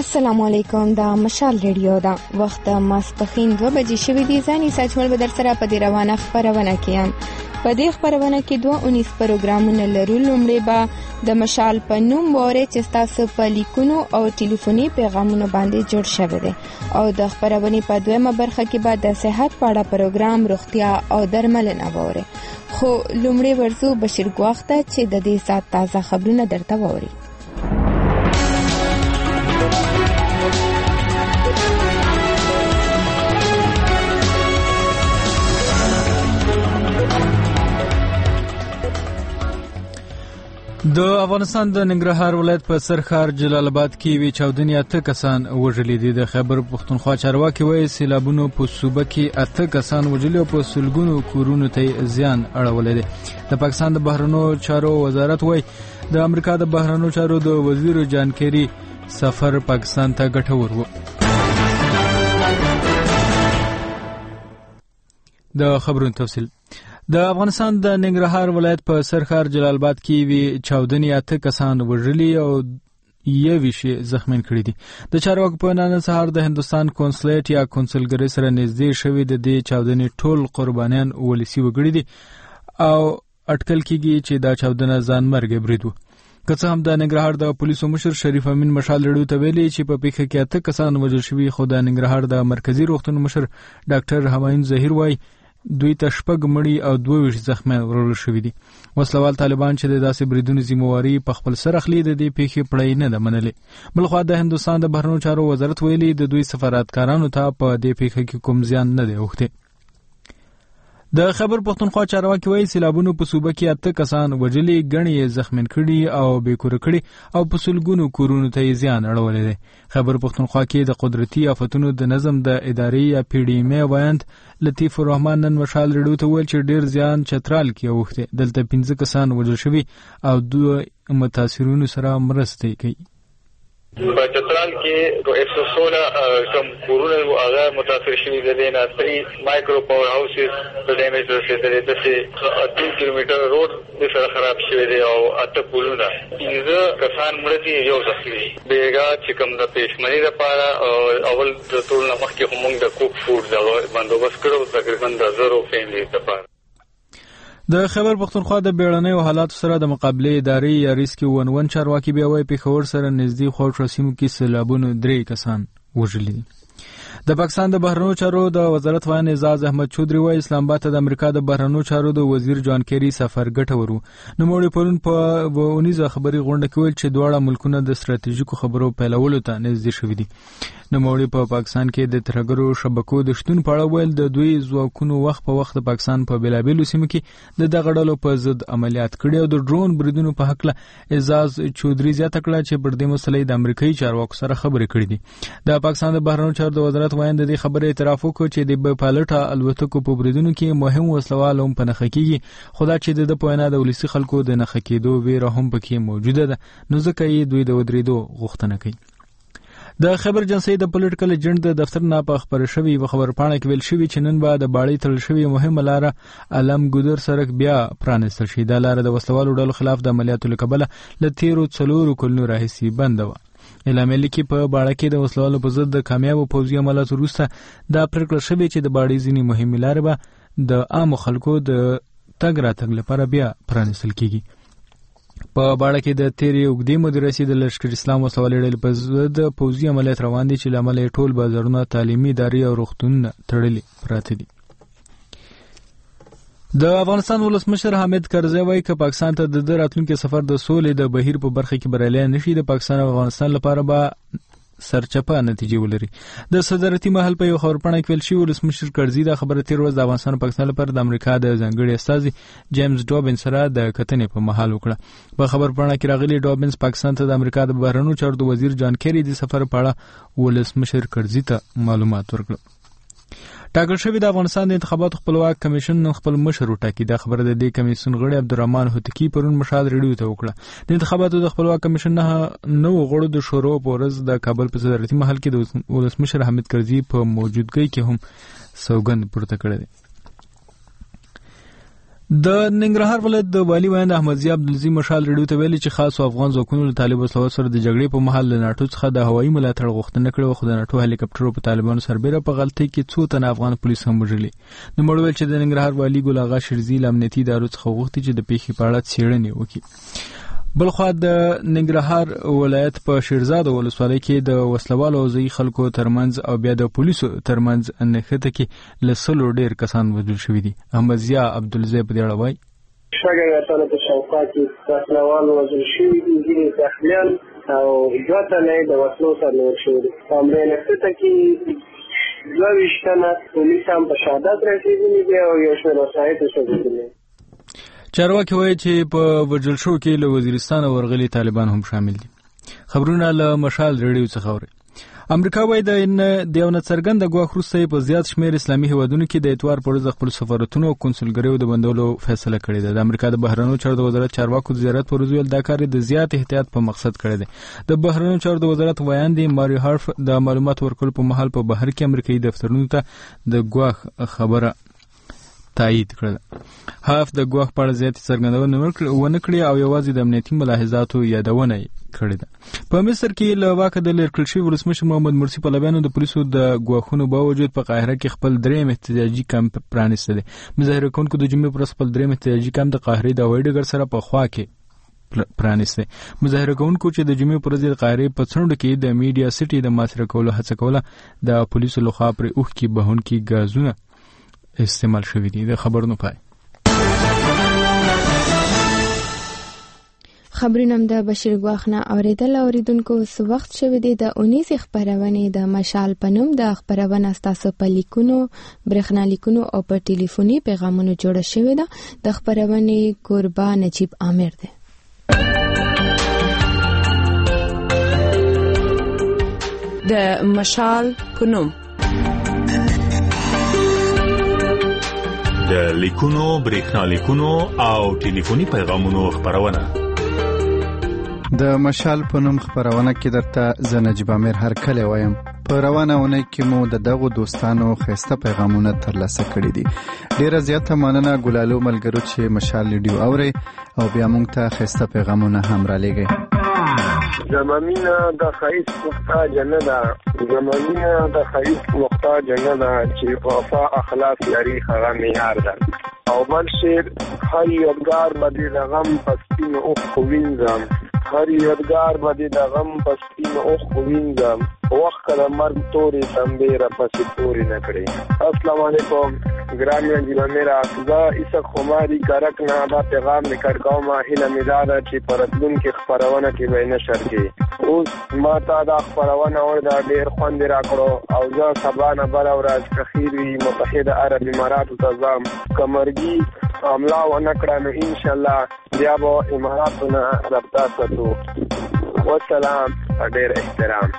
السلام علیکم. دا مشال ریډیو دا وخت ماسپخین 2 بجې شوې دي. ځاني ساجمل به در سره په دې روانه خبرونه کیم. په دې خبرونه کې 219 پروګرامونه لرو. لومړی به د مشال په نوم وره چې تاسو په لیکونو او ټلیفوني پیغامونو باندې جوړ شوی دی او د خبرونه په دویمه برخه کې به د صحت په اړه پروګرام روغتیا او درملنه وره. خو لومړی ورزو بشیر ګواخته چې د دې سات تازه خبرونه درته ووري. د افغانستان د ننګرهار ولایت په سرخار جلال آباد کې وی چاودنې 8 کسان وژلي دي. د خیبر پښتونخوا چارواکي وایي سیلابونو په صوبه کې 8 کسان وژلي او په سلګونو کورونو ته زیان اړولی دی. د پاکستان د بهرنیو چارو وزارت وایي د امریکا د بهرنیو چارو د وزیر جان کیری سفر پاکستان ته ګټور و. د خبرونو تفصیل. د افغانستان د ننګرهار ولایت په سرخار جلال آباد کې وی چاودنې 8 کسان وژلي او 21 زخمین کړي دي. د چارواکو په نن سهار د هندستان کونسلیټ یا کونسلګری سره نږدې شوی د دې چاودنې ټول قربانیان ولسی وګړي دي او اټکل کیږي چې دا چاودنه ځان مرګ برید و. که څه هم د ننګرهار د پولیسو مشر شریف امین مشال ریډیو ته ویلي چې په پیښه کې 8 کسان وژل شوي، خو د ننګرهار د مرکزی روغتون مشر ډاکټر همایون ظهیر وایي دوی ته 6 مړي او 22 زخمیان ورول شوي دي. وسلوال طالبان چې د داسې بریدونو ذمہواری په خپل سر اخلي د دې پیښې پړی نه ده منلې. بلخوا د هندستان د بهرنیو چارو وزارت ویلي د دوی سفارتکارانو ته په دې پیښه کې کوم زیان نه دی اوښتی. د خیبر پښتونخوا چارواکي وایي سیلابونو په صوبه کې 8 کسان وژلي، ګڼې زخمین کړي او بې کوره کړي او په سلګونو کورونو ته زیان اړولی دی. خیبر پښتونخوا کې د قدرتي آفتونو د نظم د ادارې یا پی ډي ایم وایند لطیف الرحمن نن مشال ریډیو ته ویل چې ډیر زیان چترال کې اوښتی. دلته 15 کسان وژل شوي او 2 متاثرونو سره مرسته کوي. په چترال کې 116 کم کورونه هغه متاثر شوي دي. نه 3 مایکرو پاور هاوسز د ډیمیج رسیدلي دي. 2 کیلومتر روډ د سره خراب شوی دی او 8 پلونه 15 کسان مړ دي، یو زخمي. بیګا چې کوم د پېشمنۍ لپاره اول د ټول مخکې همغه د کوک فود د بندوبست کړو تقریبا د 0 فیملی لپاره. د خیبر پښتونخوا د بیړنیو حالاتو سره د مقابله ادارې یا ریسکیو 11 چارواکي بیا وایي پیښور سره نږدې خوږ سیمو کې سیلابونو 3 کسان وژلي دي. د پاکستان د بهرنیو چارو د وزارت وایي اعزاز احمد چودري وایي اسلام آباد ته د امریکا د بهرنیو چارو د وزیر جان کیری سفر ګټور و. نوموړي پرون په ونیزه خبري غونډه کې ویل چې دواړه ملکونه د ستراتیژیکو خبرو پیلولو ته نږدې شوي دي. نوموړي په پاکستان کې د ترهګرو شبکو د شتون په اړه ویل د دوی ځواکونو وخت په وخت د پاکستان په بیلابیلو سیمو کې د دغه ډلو په ضد عملیات کړي او د ډرون بریدونو په حق له اعزاز چودري زیاته کړه چې پر دې مسلې د امریکایي چارواکو سره خبرې کړې دي. د پاکستان د بهرنیو چارو د وزارت وایي د دې خبرې اعتراف وکړ چې د پایلټ الوتکو په بریدونو کې مهم وسلوال هم په نښه کېږي، خو دا چې د په وینا د ولسي خلکو د نښه کېدو ویره هم پکې موجوده ده، نو ځکه یې دوی د ودرېدو غوښتنه کوي. د خبر جنسي د پولیټیکل ایجنټ د دفتر نه په خبر شوی په خبرپاڼه کې ویل شوی چې نن به د باړې تړل شوی مهمه لاره علم ګودر سړک بیا پرانستل شي. دا لاره د وسلوالو ډلو خلاف د عملیاتو لکبله ل تیرو 4 کلونو راهیسې بند و. اعلامیه لیکي په باړه کې د وسلوالو په ضد د کامیابو پوځي عملیاتو وروسته دا پریکړه شوې چې د باړې ځینې مهمې لارې به د عامو خلکو د تګ راتګ لپاره بیا پرانستل کیږي. په باړه کې د تیرې اوږدې مودې رسید د لشکر اسلام وسوالې ډلې په ضد پوځي عملیات روان دي چې له امله ټول بازارونه، تعلیمي ادارې او روغتونونه تړلي پراته دي. د افغانستان ولسمشر حامد کرزی وایي که پاکستان ته د راتلونکي سفر د سولې د بهیر په برخه کې بریالی نشي، د پاکستان او افغانستان لپاره به سرچپه نتیجې ولري. د صدارتي محل په یو خبرپاڼه کې ویل شوی ولسمشر کرزي دا خبره تیر ورځ د افغانستان او پاکستان لپاره د امریکا د ځانګړي استازي جیمز ډوبن سره د کتنې په محل وکړه. په خبرپاڼه کې راغلي ډوبنز پاکستان ته د امریکا د بهرنیو چارو د وزیر جان کیری د سفر په اړه ولسمشر کرزي ته معلومات ورکړل. ټاکل شوی د افغانستان د انتخاباتو خپلواک کمیشن نن خپل مشر وټاکي. دا خبره د دې کمیسیون غړي عبدالرحمن هوتکی پرون مشال ریډیو ته وکړه. د انتخاباتو د خپلواک کمیشن نه غړو د شورو په ورځ د کابل په صدارتي محل کې د ولسمشر حامد کرزي په موجودګۍ کې هم سوګند پورته کړی دی. د ننګرهار ولایت د والي ویاند احمدضیاء عبدالعزیز مشال ریډیو ته ویلي چې خاص افغان ځواکونو له طالب وسلو سره د جګړې په مهال له ناټو څخه د هوایي ملاتړ غوښتنه کړې، خو د ناټو هلیکاپټرو په طالبانو سربېره په غلطۍ کې څو تنه افغان پولیس هم وژلي. نو مړ ویل چې د ننګرهار والي ګل اغا شیرزي له امنیتي ادارو څخه غوښتي چې د پیښې په اړه څېړنې وکړي. بلخوا د ننګرهار ولایت په شیرزاد ولسوالۍ کې د وسلوالو او ځایي خلکو ترمنځ او بیا د پولیسو ترمنځ نښته کې له 100 ډېر کسان وژل شوي دي. احمدضیاء عبدالعزیز په دې اړه وایي شګه تل په شاوخوا کې وسلوال وژل شوي دي، ځینې زخمیان او 2 تنه د وسلو سره ور شوي دي. په همدې نښته کې 22 تنه پولیس هم په شهادت رسېدلي دي او یو شمېر وسایط وسوځېدلي. چارواکي وایي چې په وژل شوو کې له وزیرستان ورغلي طالبان هم شامل دي. خبرونه له مشال ریډیو څخه اوري. امریکا وایي د یو ناڅرګنده ګواښ وروسته په زیات شمېر اسلامي هیوادونو کې د اتوار پر ورځ خپل سفارتونو او کنسولګریو د بندولو فیصله کړې ده. د امریکا د بهرنیو چارو د وزارت چارواکو د زیارت پر ورځ ویل دا کار د زیات احتیاط په مقصد کړی دی. د بهرنیو چارو د وزارت ویاندې ماری هارف د معلومات ورکولو په مهال په بهر کې امریکایي دفترونو ته د ګواښ خبره تایید کړل. هاف د ګواښ په اړه زیاتې څرګندونه ونه کړې او یوازې د امنیتي ملاحظاتو یادونه کړې ده. په مصر کې له واکه د لرې کړل شوي ولسمشر محمد مرسي پلویانو د پولیسو د ګواښونو باوجود په قاهره کې خپل 3م احتجاجي کمپ پرانیستی دی. مظاهره کوونکو د جمعې پر ورځ خپل 3م احتجاجي کمپ د قاهرې د هوایي ډګر سره په خوا کې پرانیستی. مظاهره کوونکو چې د جمعې پر ورځ د قاهرې په څنډو کې د میډیا سټي د محاصره کولو هڅه کوله، د پولیسو لخوا پرې اوښکې بهونکي ګازونه استعمال شوي دي. د خبرونو پای. خبرونه د بشیر ګواښ نه اوریدل. اوریدونکو څه وخت شوی دی د 19 خبرونې د مشال په نوم د خبرونه ستاسو په لیکونو، برېښنالیکونو او په ټلیفوني پیغامونو جوړه شوې ده. د خبرونې کوربه نجیب عامر دی. د مشال په نوم د لیکونو، برېښنالیکونو او ټلیفوني پیغامونو خبرونه. د مشال په نوم خبرونه کې درته زه نجیب عامر هر کله وایم. په روانه اونۍ کې مو د دغو دوستانو ښایسته پیغامونه ترلاسه کړي دي. ډیره زیاته مننه ګلالو ملګرو چې مشال ریډیو اوري او بیا موږ ته ښایسته پیغامونه هم رالیږئ. زمانینا د خیس محتاج نه ده، زمانینا د خیس محتاج نه ده چې وفا اخلاص یاري هغه معیار ده. او بل شعر هر یادګار باندې د غم پسپین اوښ وینځم، هر یادګار باندې د غم پسپین اوښ وینځم، وخت کله مرګ تورې تنبې را پسې تورې نه کړې. السلام علیکم ګران نجیب عامر. زه عیسی خماري کرک نه دا پیغام نکړ کوم. هیله مې دا ده چې په راتلونکي خپرونه کې به نشر کړي. اوس ما ته دا خپرونه اورېده، ډېر خوند یې راکړو او زه سبا نه بله ورځ که خیر وي متحده عرب اماراتو ته ځم. که مرګي حمله ونه کړه نو انشاءالله بیا به اماراتو نه رابطه ساتو. والسلام، ډېر احترام.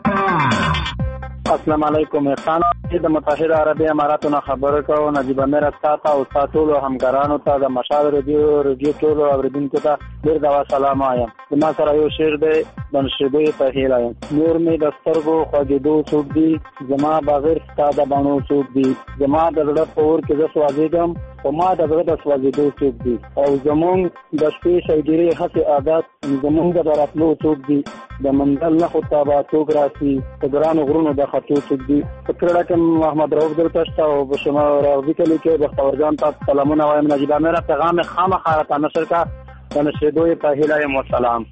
السلام علیکم. احسان د متحده عربي اماراتو نه خبرې کوم. نجیب عامر تاسو او تاسو ټول همکارانو ته د مشال ریډیو ټول اوریدونکو ته ډېر دا سلام وایم. زما سره یو شعر دی د نشریدو په هیله یم. نور مې د سترګو خوږېدو څوک دي، زما بغیر ستا د بڼو څوک دي، زما د زړه په اور کې زه سوځېږم خو ما د زړه د سوځېدو څوک دي، او زمونږ د شپې شوګیرې هسې عادت زمونږ د راتلو څوک دي، د منزل نه خو ته به څوک راسي، په ګرانو غرونو د خطو څوک دي. په کړه کې محمد رؤف دلته شته او په شما راوي کلي کې بختور جان ته سلامونه وایم. نجیب عامر پیغام خامخا راته نشر کا د نشریدو په هیله یم. والسلام.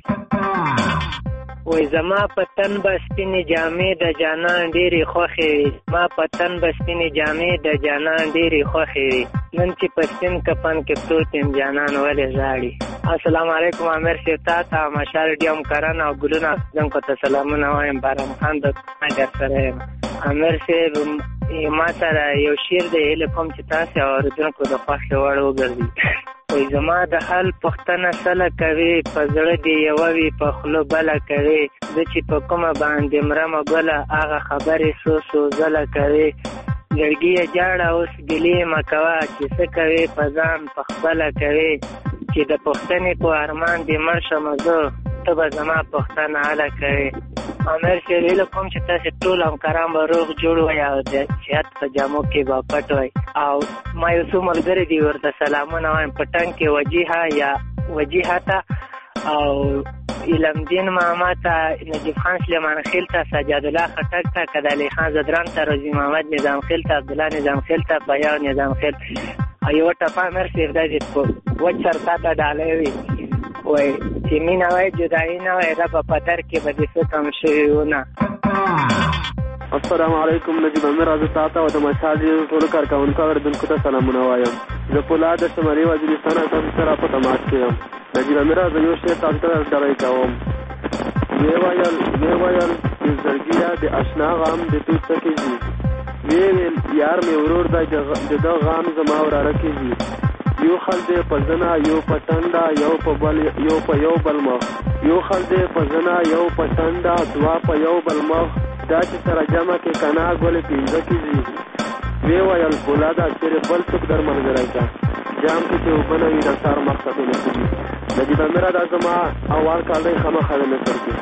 وای زما په تن بسپینې جامې د جانان ډېرې خوښې وي، ما په تن بسپینې جامې د جانان ډېرې خوښې وي، نن چې په سپین کفن کې پروت یم جانان ولې ژاړي. السلام علیکم عامر صاحب، تا ته مشال ریډیو همکاران او ګلونه زنکو ته سلامونه وایم. بارم خان د نګر سره یم. عامر صاحب ما سره یو شعر دی، هیله کوم چې تاسې اورېدونکو د خوښې وړ وګرځي. وای زما د حال پوښتنه سله کوي، په زړه دې یوه وي په خوله بله کوي، زه چې په کومه باندې مرمه ګله هغه خبرې څو ځله کوي، لرګي یې جاړه اوس ګلې مه کوه، چې څه کوې په ځان په خپله کوې، چې د پوښتنې په ارمان دې مړ شمه زه ته به زما پوښتنه هله کوې. امیر شریف کوم چې تاسو ټول همکاران به روغ جوړ وای او د صحت په جامو کې به پټ وای او ما یو څو ملګري دي ورته سلامونه وایم پټن کې وجیهه ته او علم دین محمد ته نجیب خان سلیمان خیل ته سجاد الله خټک ته کدالی خان زدران ته رضی محمد نظام خیل ته عبدالله نظام خیل ته بیاو نظام خیل ایو ټپه مرسي دې په وچر تا ته ډالې وي وای چې مینا وای جدای نه وای رب په در کې به دې کم شي ونه. السلام علیکم نجیب امیر از تاسو او د مشاهدې ټول کارکونکو اوریدونکو ته سلامونه وایم. زه پولاد د شمالي وزیرستان تاسو سره په تماس کې یم. نجیب امیر از یو شی تاسو ته ډالۍ کوم. ویل زړګیا د آشنا غم د توڅ کېږي. ویل یار مې ورور د غم زما وراره کېږي. یو خل دې په زنا یو په ټنډه یو په بل مخ یو خل دې په زنا یو په ټنډه دوا په یو بل مخ دا چې سره جمع کې کنا ګولې پینځه کېږي. وی ویل فولاده چېرې بل څوک در ملګری کا جام کې چې اوبه نه وي د سار مقصد نه کېږي. نجیب امیر دا زما اول کال دی خامخا د مصر کې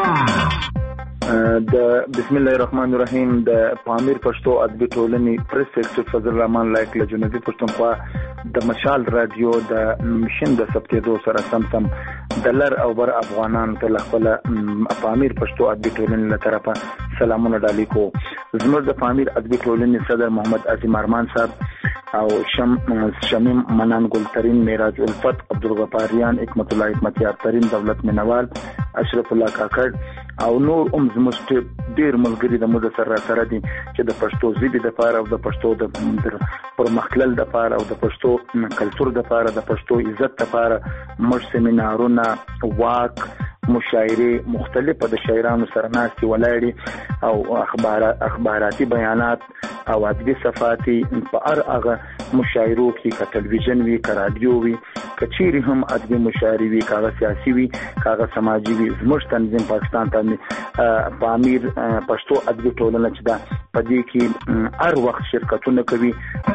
د بسم الله الرحمن الرحیم د پامیر پښتو ادبي ټولنې پریس سیکریټری فضل الرحمن لایق له جنوبي پښتونخوا د مشال رادیو د مشن د سبتېدو سره سم د لر او بر افغانانو ته خپل پامیر پښتو ادبي ټولنې له طرفه سلامونه ډالۍ کو. زموږ د پامیر ادبي ټولنې صدر محمد عظیم ارمان صاحب او شمیم منان ګلترین معراج الفت عبدالغفاریان حکمت الله حکمتیار ترین دولت منوال اشرف الله کاکړ او نور زموږ ډیر ملګري د مو سره دي چې د پښتو ژبې د پاره او د پښتو د پرمختلل د پاره او د پښتو کلچر د پاره د پښتو عزت د پاره موږ سیمینارونه واک مشاعره مختلفه د شاعرانو سره ناستي ولاړې او اخباراتي بیانات او ادبي صفاتي په هغه مشاعرو کې که ټلویزیون وي که رادیو وي که چیرې هم ادبي مشاعرې وي که هغه سیاسي وي که هغه سماجي وي زموږ تنظیم پاکستان پامیر پښتو ادبي ټولنه چې ده په دې کې هر وخت شرکتونه کوي.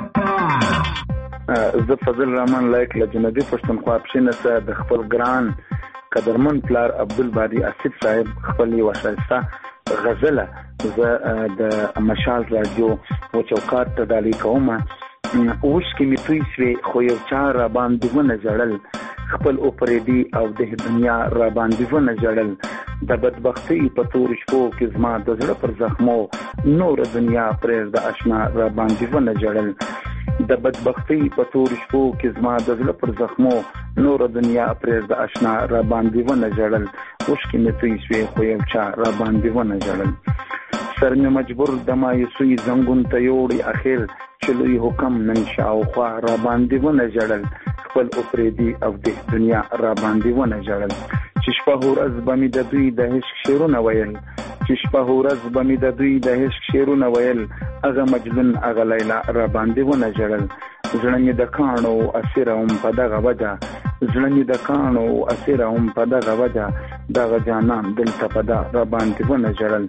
زه فضل الرحمن لایق له جنوبي پښتونخوا پښینه د خپل ګران قدرمن پلار عبدالباری اسد صاحب خپل یو شایسته غزله زه د مشال رادیو و چوکات ته ډالۍ کوم. اوس کې مې توی سوې خو یو چا را باندې ونه ژړل خپل اوپریدي او د دنیا را باندې ونه ژړل د بدبختۍ په تور شپو کې زما د زړه پر زخمو نور دنیا پرېږده آشنا را باندې ونه ژړل د بدبختۍ په تور شپو کې زما د زړه پر زخمو نور دنیا پرېږده آشنا را باندې ونه ژړل اوس کې مې توی سوې خو یو چا را باندې ونه ژړل سر مې مجبور د مایوسۍ زنګون ته یوړی اخر چې لوی حکم نن شاوخوا را باندې ونه ژړل خپل اوپریدي او د دنیا را باندې ونه ژړل چې شپه ورځ به مې د دوی د عشق شعرونه ویل چې شپه ورځ به مې د دوی د عشق شعرونه ویل هغه مجنون هغه لیلا را باندې ونه ژړل زړه مې د کاڼو اسیره هم په دغه وجه زړه مې د کاڼو اسیره هم په دغه وجه دغه جانان دلته په دا را باندې ونه ژړل.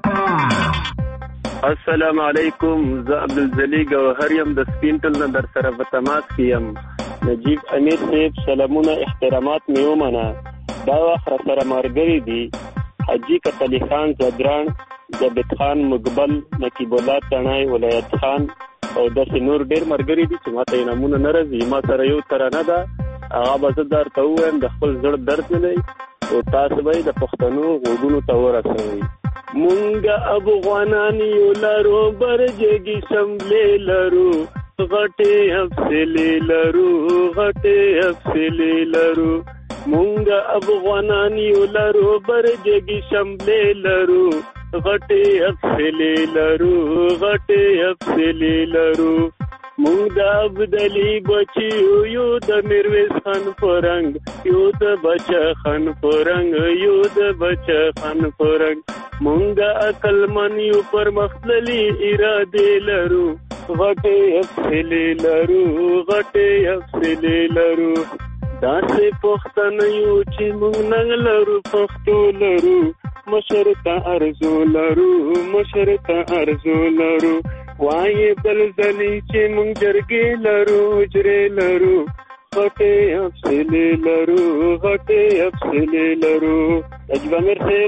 السلام علیکم زه عبدالجلی گوهر یم د سپینټل نه در سره په تماس کې یم. نجیب امیر صاحب سلامونه احترامات مې ومنه. دا وخت را سره ملګري دي حاجي کتلی خان زدران جابد خان مقبل نقیب الله تڼای ولایت خان او داسې نور ډېر ملګري دي چې ما ته یې نومونه نه راځي. ما سره یو ترانه ده هغه به زه درته ووایم د خپل زړه درد مې دی او تاسو به یې د پښتنو غوږونو ته ورسوئ. مونږه افغانان یو لرو برجګي شملې لرو غټې حفصلې لرو غټې حفصلې لرو مونږه افغانان یو لرو برجګي شملې لرو غټې حفصلې لرو غټې حفصلې لرو مونږ د عبدالي بچي یو د میرویس خان فرنګ یو د بچه خان فرنګ یو د بچه خان فرنګ مونږ عقلمن یو پرمختللي ارادې لرو غټې حفصلې لرو غټې حفصلې لرو داسې پښتانه یو چې مونږ نه لرو پښتو لرو مشر ته ارزو لرو مشر ته ارزو لرو وایې بل ځلې چې مونږ جرګې لرو حجرې لرو غټې حفصلې لرو غټې حفصلې لرو. نجیب امیر صاحب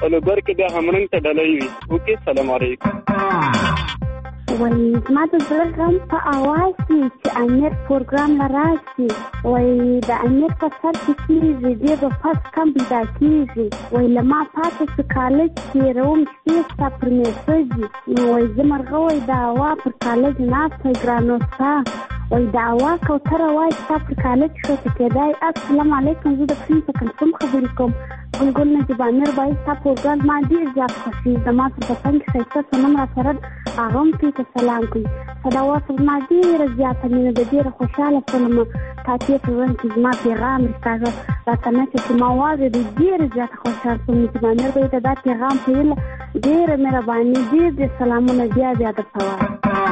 لوګر کې د همرنګ ته ډلې وي. اوکې سلام علیکم. وای ما د زړه غم په اواز کې چې امیر پروګرام لراشي وای د امیر په سر کې کېږي دی په پس کم پیدا کېږي وای لما پاتې چې کالج کې روم چې ستا پر میسج وای زه مرغه وای د هوا پر کالج ناسته ګرانو ستا وای د هوا کوتره وای ستا پر کالج ښکته کېدی. السلام علیکم. زه د پرنس کنفرم خبرې کوم. ګل نجیب امیر باید ستا پروګرام ما ډېر زیات خوښېږي. زما پر پسند کې ښایسته صنم راسره هغه هم پرې ته سلام کوي. صدا واصل ما ډېره زیاته مینه ده، ډېره خوشحاله شولم تا تېر په ژوند کې زما پیغام ستا راته نښه چې ما واورېدې ډېره زیاته خوشحاله شوم. نجیب امیر به یې ته دا پیغام په ویله ډېره مهرباني ډېر سلامونه بیا درته وایم.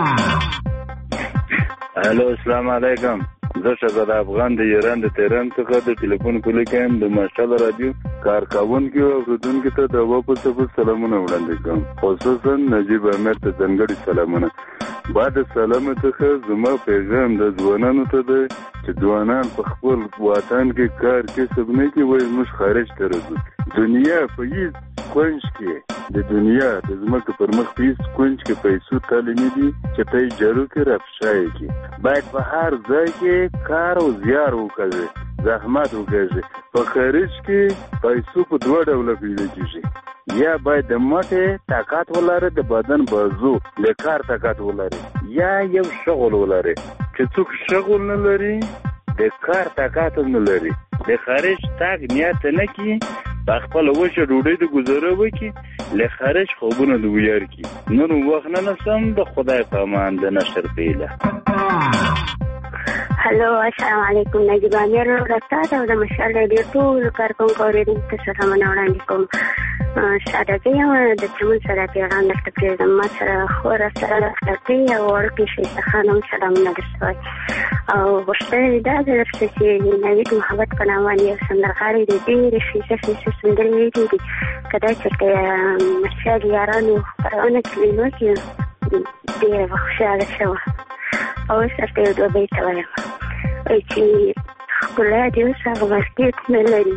الو السلام علیکم. زه شهزاد افغان د ایران د تهران څخه د ټلیفون کولو کوم. د ماشال رادیو کارکونکو او اوریدونکو ته د واپس سلامونه وړاندې کوم، خصوصا نجیب امیر ته ځانګړي سلامونه. بعد سلام څخه زما پیغام د ځوانانو ته دی چې ځوانان په خپل وطن کې کار کسب نه کوي، وایي موږ خارج ته راځو. دنیا په هیڅ کونج کې د دنیا د ځمکې پر مخ په هیڅ کونج کې پیسو تللی نه دي چې ته یې جارو کې رافشای کړي. باید په هر ځای کې کار او زیار وکړي، زحمت وکړي. په خارج کې پیسو په دوه ډوله پیدا کېږي، یا باید د مټې طاقت ولري، د بدن بازو د کار طاقت ولري، یا یو شغل ولري. چې څوک شغل نه لري د کار طاقت نه لري، د خارج تاګ نیت نه کوي، په خپل وجه ډوډۍ د گزاره وکړي، له خارج خوبونه د ویار کی. نن وخت نه نسم د خدای په امان د نشر پیله. هلو السلام علیکم. نجیب امیر رساد او د مشال رادیو ټول کارکونکو اوریدونکو ته سلامونه وړاندې کوم. ساده زه یم د چمن سره پیغام درته پرېږدم. ما سره خوره سره لښتې او وړکې ښایسته خانم سلامونه درته وایي. او غوښتنه یې دا ده درته چې نوید محبت په نامه یو سندرغاړی دی، ډېرې ښایسته سندرې ویلي دي. که دا چېرته مشال یارانو خپرونه کې وینو کې ډېره به خوشحاله شوه. او اوس درته یو دوه بیته وایم، وایي چې ښکلا دې اوس هغه مارکېټ نه لري،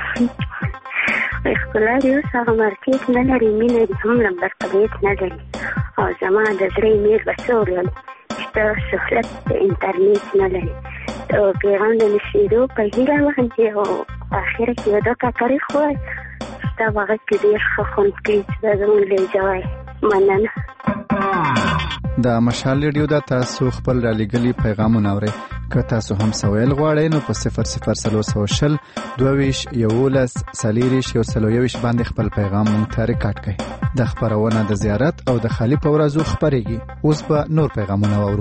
ښکلا دې اوس هغه مارکېټ نه لري، مینه دې هم لمبر طبیعت نه لري. او زما د زړه ایمیل به څه ولولي چې ته سهولت د انټرنېټ نه لري. د پیغام د نشېدو په هیله وخندې او په اخره کې یو دوه کاکرې ووایي. ستا په غږ کې ډېر ښه خوند کوي چې دا زموږ لهجه وایي. مننه. د مشال ریډیو دا تاسو خپل رالیږلي پیغامونه اورئ. که تاسو هم سوال غواړئ نو په 00320 22 11 40 باندې خپل پیغام مونږ ته ریکارډ کړئ. د خبرونه د زیارت او د خالی په ورځو خبرېږي. اوس به نور پیغامونه واورو.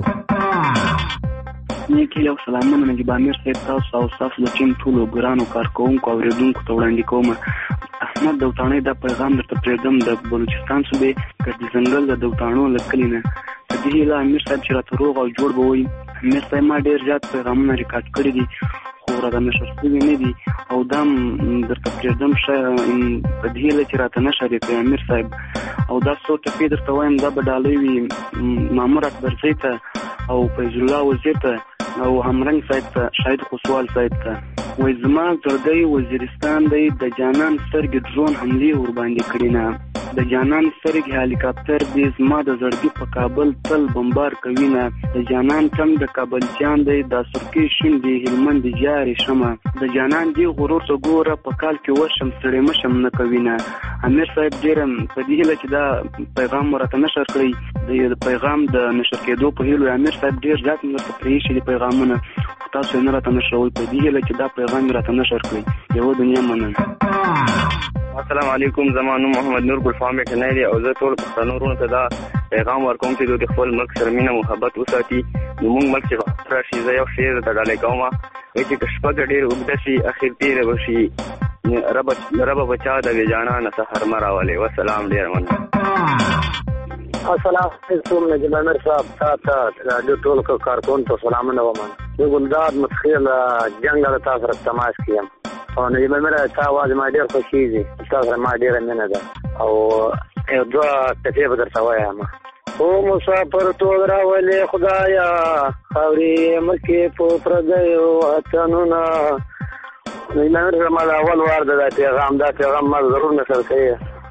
نیکی یو سلامونه نجیب امیر صاحب تاسو او تاسو د ټیم ټولو ګرانو کارکوونکو او اوریدونکو ته وړاندې کوم. احمد دوتاڼی دا پیغام درته پرېږدم د بلوچستان صوبې ګردي ځنګل د دوتاڼو له کلي نه. په دې هیله امیر صاحب چې راته روغ او جوړ به وایي. امیر صاحب ما ډېر زیات پیغامونه ریکارډ کړي دي خو راته نشر شوي نه دي، او دا هم درته پرېږدم په دې هیله چې راته نشر یې کړي امیر صاحب. او دا څو ټپې درته وایم، دا به ډالۍ وي مامور اکبرزی ته او فیض الله وزیر ته او همرنګ صاحب ته، شاهد خسوال صاحب ته. وای زما زړګی وزیرستان دی، د جانان سترګې ډرون حملې ور باندې کړي نه، د جانان سترګې هلیکاپټر دی زما د زړګي په کابل تل بمبار کوي نه، د جانان تم د کابل جان دی، دا سرکې شین دی هلمند جاري شمه، د جانان دی غرور ته ګوره په کال کې وشم ستړی مشم نه کوي نه. امیر صاحب ډېر په دې هیله چې دا پیغام ورته نشر کړی، د پیغام د نشر کېدو په هیله امیر صاحب ډېر زیات مرسته پرېښي دي پیغامونه، تاسو نه راته نشروئ. په دې هیله چې دا پیغام راته نشر کړی. یو دنیا مننه. السلام علیکم. زما نوم محمد نور ګل فامې کنه دی او زه ټول پښتنو ورونو ته دا پیغام ورکوم چې دوی خپل ملک سره مینه محبت وساتي. نو موږ ملک چې راشي زه یو شعر ته ډالۍ کوم چې شپږ ډېر اوږده شي اخر تېره به شي رب بچا د جانان سحر مراولې. والسلام ډېر مننه. السلام علیکم نجیب امیر صاحب تاسو رادیو ټول کارکونکو ته سلامونه وایم. زه ګلداد متخیل جنګ له تاسو سره تماس کیم او نجیب امیر تاسو आवाज ما ډیر خوشیږي، تاسو ما ډیر مینه ده او یو دوه ټکي به درته وایم. او مسافر ټول راولې خدایا خاورې مکې په پردیو وطنونه. نجیب امیر ما اول وار دا پیغام ما ضرور نشر کوي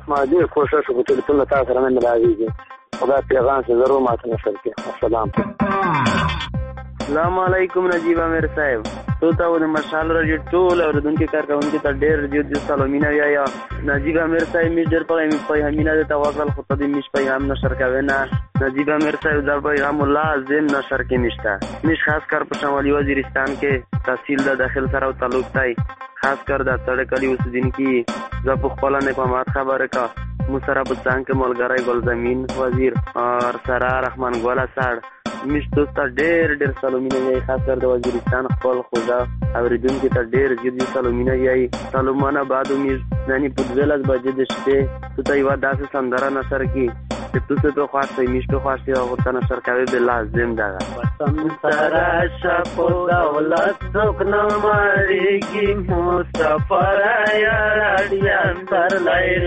ما ډېر کوشش وکړ چې ټول تاسو سره مې راويږي خدا پیغام سے ضرور ماته نشر کې السلام السلام علیکم نجیب امیر صاحب تو تا ونه مشال راځي ټول اوردونکو کارکونکو ته ډېر ډېر سلامونه یا نجیب امیر صاحب می ډېر په همینا د توکل خو ته دې مش پیغام نشر کوي نه نجیب امیر صاحب دا پیغام لازم نشر کې نشته مش خاص کر په شمالي وزیرستان کې تحصیل د داخل سره تعلق دی خاص کر د تړکلی اوس دین کې ز په خپل نه پمات خبره کا مصرف څنګه کې ملګری ګل زمين وزیر اور سرا رحمان ګولا ساړ مش دوستا ډېر سلامونه یې خاص کر د وزیرستان خپل خدا اوریدونکو ته ډېر جدي سلامونه یې سلامونه بعد مش نانی په ځلز بجې د شپه ته یو داسې سندره نشر کی چې تاسو ته خاصه مش ته خاصه او ته نشر کوي به لازم ده وطن سره شپو دولت څوک نه مړیږي مسافر یا راډیان پر لای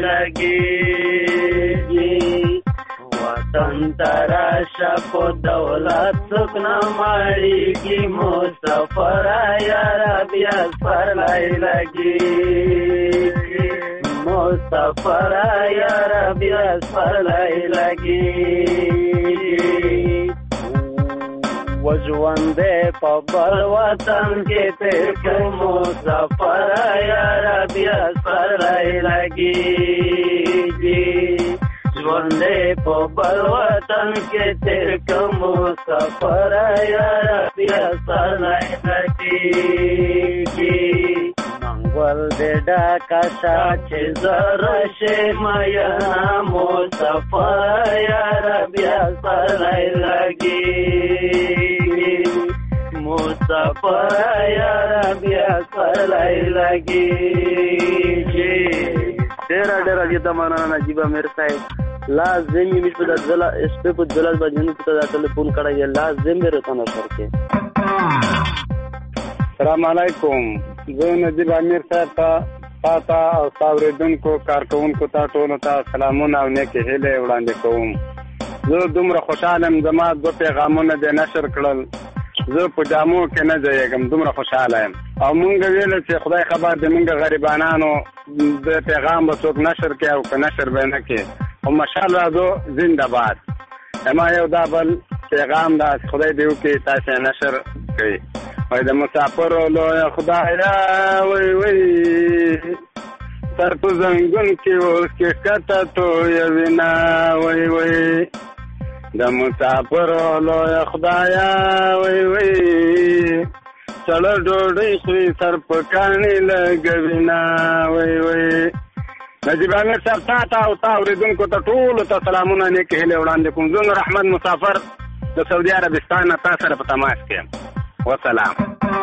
لګي وطن ترا شپو دولت څوک نه مړیږي مسافر یا راډیان پر لای لګي مسافر یا راډیان پر لای لګي وژوندې په بل وطن کې تیر کو مسافر یا راډیان پر لای لګي ژوندې په بل وطن کې تیر کو مسافر یا راډیان پر لای لګي منګول دې ډاکا چې زره شي میا مسافر یا راډیان پر لای لګي مسافر یا راډیان پر لای لګي ډېر دې مننه نجیب امیر صاحب لازم مش په ځلا اسپه په ځلا باندې ته ټلیفون کړی لازم به رته نشر کې السلام علیکم زه نجیب امیر صاحب تا او اوریدونکو کارکونکو ته ټول ته سلامونه او نیک هیله وړاندې کوم زه دومره خوشاله یم زما دو پیغامونه دې نشر کړل زه په جامو کې نه ځایږم دومره خوشاله یم او مونږ ویل چې خدای خبر دې مونږ غریبانانو د پیغام به څوک نشر کوي او که نشر به نه کوي او مشال راځو زنده باد اما یو دا بل پیغام دا خدای دې وکړي تاسو نشر کوي وای د مسافر لوی خدایا وای وای سر په زنګون کې اوس کې کته تو یوینا وای وای د مسافر لوی خدایا وای وای چلو ډوډۍ خوري سر په کاڼي لګوینا وای وای نجیب امیر صاحب تا او تا اوریدونکو ته ټولو ته سلامونه نیک هیلې وړاندې کوم زه نور احمد مسافر د سعودي عربستان نه تا سره په تماس کې یم وسلام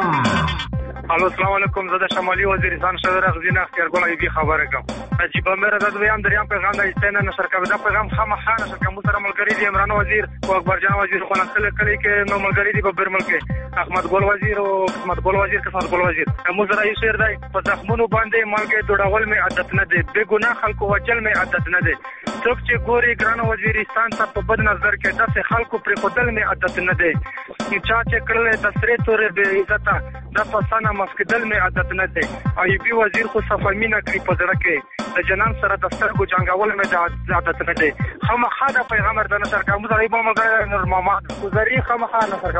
الو السلام علیکم زه د شمالي وزیرستان شهر غزنی اختیار ګل ایبي خبره کوم نجیب امیر د دویم دریام پیغام د استنه نشر کوي دا پیغام خامخا نشر کوي سره ملګری دی عمران وزیر او اکبر جان وزیر خو نه کلی کې نو ملګری دی په برمل کې احمد ګل وزیر او قسمت ګل وزیر قسمت ګل وزیر مو سره یې شعر دی په زخمونو باندې مالګه دوړول می عادت نه دی بے ګناه خلکو وجل می عادت نه دی څوک چې ګوري ګران وزیرستان ته په بد نظر کې داسې خلکو پر خودل می عادت نه دی چې چې کړل د سره تورې به عزت د فسانه مفقدل می عادت نه دی ایوبي وزیر خو صفامینه کوي په ځړه کې د جنان سره د سترګو جنگول می عادت نه دی خامخا د پیغمبر د نشر کوم زری په مګر نور محمد زری خامخا نشر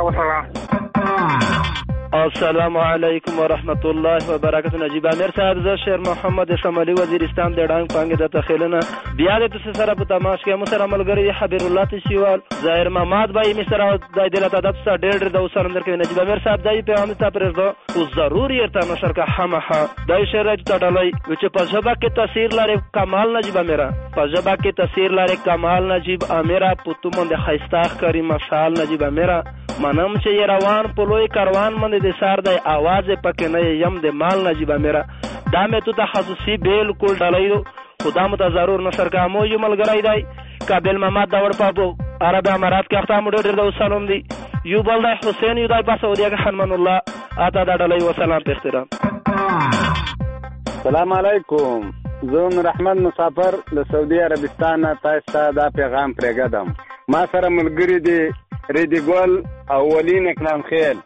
کوم السلام علیکم ورحمت الله وبرکاته نجیب امیر صاحب زه شیر محمد شمالي وزیرستان د ډنګ پنګ د تخیلنه بیا د تاسو سره په تماس کې مو سره ملګری حبیر الله تشوال ظاهر محمد بای می سره د دې له تاسو ډېر د وسلم درکې نجیب امیر صاحب دای په هم ته پرېږدو او ضروري ارته نشر کا همه دای شرج تړلای چې په ژبه کې تاثیر لري کمال نجیب امیر په ژبه کې تاثیر لري کمال نجیب امیر پتومن د خیستاخ کریم مشال نجیب امیر منم چې روان په لوی کاروان باندې د سار د आवाज پکې نه یم د مال نجیب امیر دا مې ته تخصصي بالکل ډلایو خدا مت ضرور نشر کا مو یو ملګری دی کابل محمد داور پابو عرب امارات کې اختام ډېر د سلام دی یو بل دی حسین یو دی په سعودي کې حنمن الله اته دا ډلایو سلام په احترام السلام علیکم زه نور احمد مسافر له سعودي عربستان تاسو دا پیغام پرېږدم ما سره ملګری دی ریدی ګل او ولین اکرام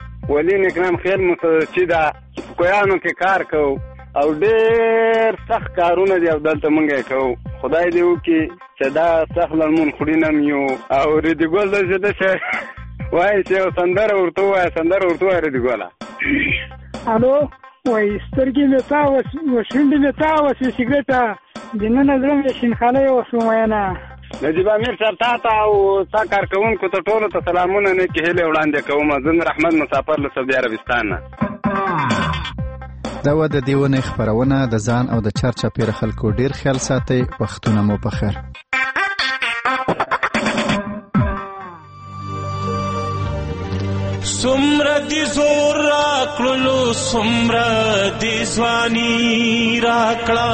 خیل چې دا کویانو کې کار کوو او ډېر سخت کارونه دی او دلته مونږ یې کوو خدای دې وکړي چې دا سخت لمون خوري نه یو او ریډیګول داسې داسې وایي چې یو سندره ورته ووایه ریډیګوله الو وایي سترګې مې تاوه شونډې مې تاوه شوې سګرټه دننه زړه مې شینخالۍ وشو میینه نجیب امیر صاحب تا ته او تا کارکوونکو ته ټولو ته سلامونه نیکې هیلې وړاندې کوم زه رحمت مسافر له سعودي عربستان نه دا و د دې ونې خپرونه د ځان او د چارچاپېره خلکو ډېر خیال ساتئ وختونه مو په خیر سمره دی زور راکړلو سمره دی ځواني راکړه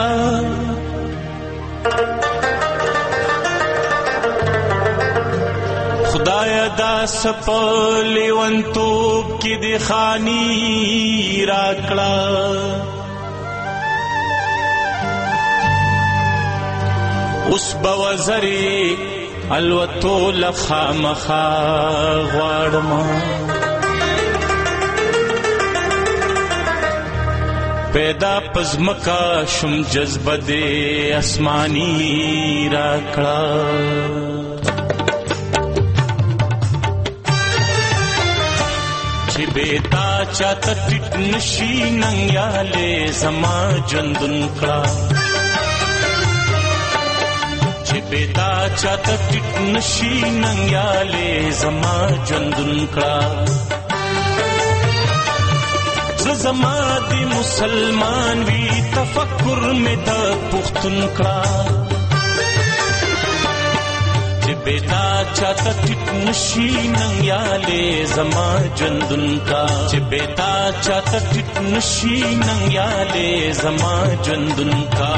خدایا دا سپلی ونتوب کی دی خانی راکړه اوس بوزری الوتو لخامخا غواړم پیدا پزمکا شم جذبه دی اسمانی راکړه چې بیتا چاته ټټ نشي ننګیاله زما جندن کړه چې بیتا چاته ټټ نشي ننګیاله زما جندن کړه زما دی مسلمان وی تفکر میں دا پختون کړه چې بیتا چاته ټټ نشي ننګیاله زما جندن کا چې بیتا چاته ټټ نشي ننګیاله زما جندن کا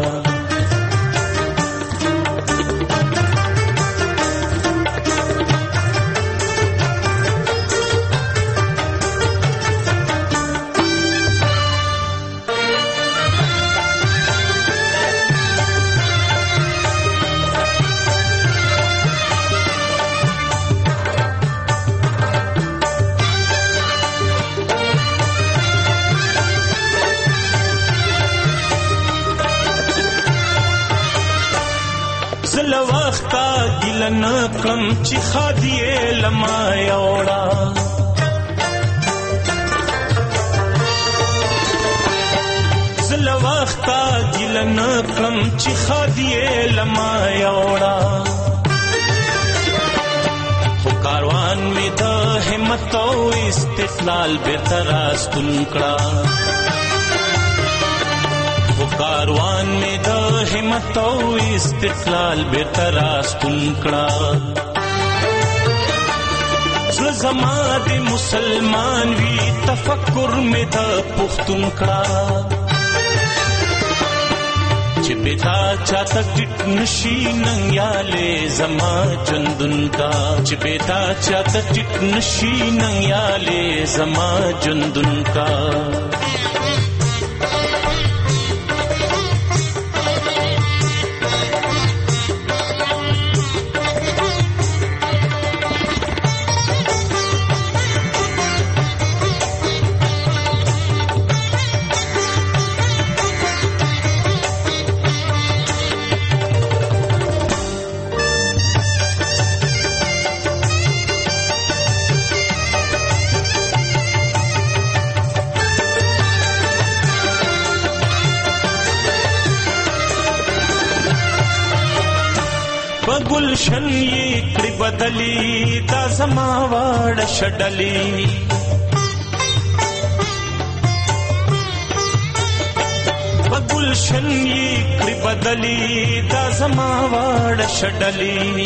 نکم چې خادیه لما یوړا زل وختا ګل نکم چې خادیه لما یوړا خو کاروان می د همت او استقلال به تراستون کړه کاروان میں د همت او استقلال به تراستون کړه زما د مسلمان وی تفکر میں د پختون کړه چې بیتا چاته ټټ نشي ننګیاله زما جندن کا چې بیتا چاته ټټ نشي ننګیاله زما جندن کا گلشن یہ کڑی بدلی دا زما واڑ شڈلی گلشن یہ کڑی بدلی دا زما واڑ شڈلی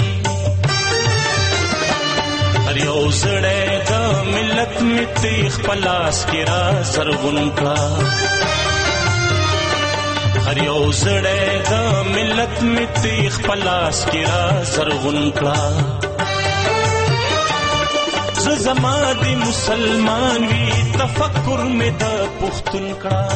ہر یو زڑے دا ملت میں تیخ پلاس کی را زرغن کا هر یو زړه د ملت می تیخ پلاس کی را زرغون کړه زما دی مسلمان وی تفکر می د پختون کړه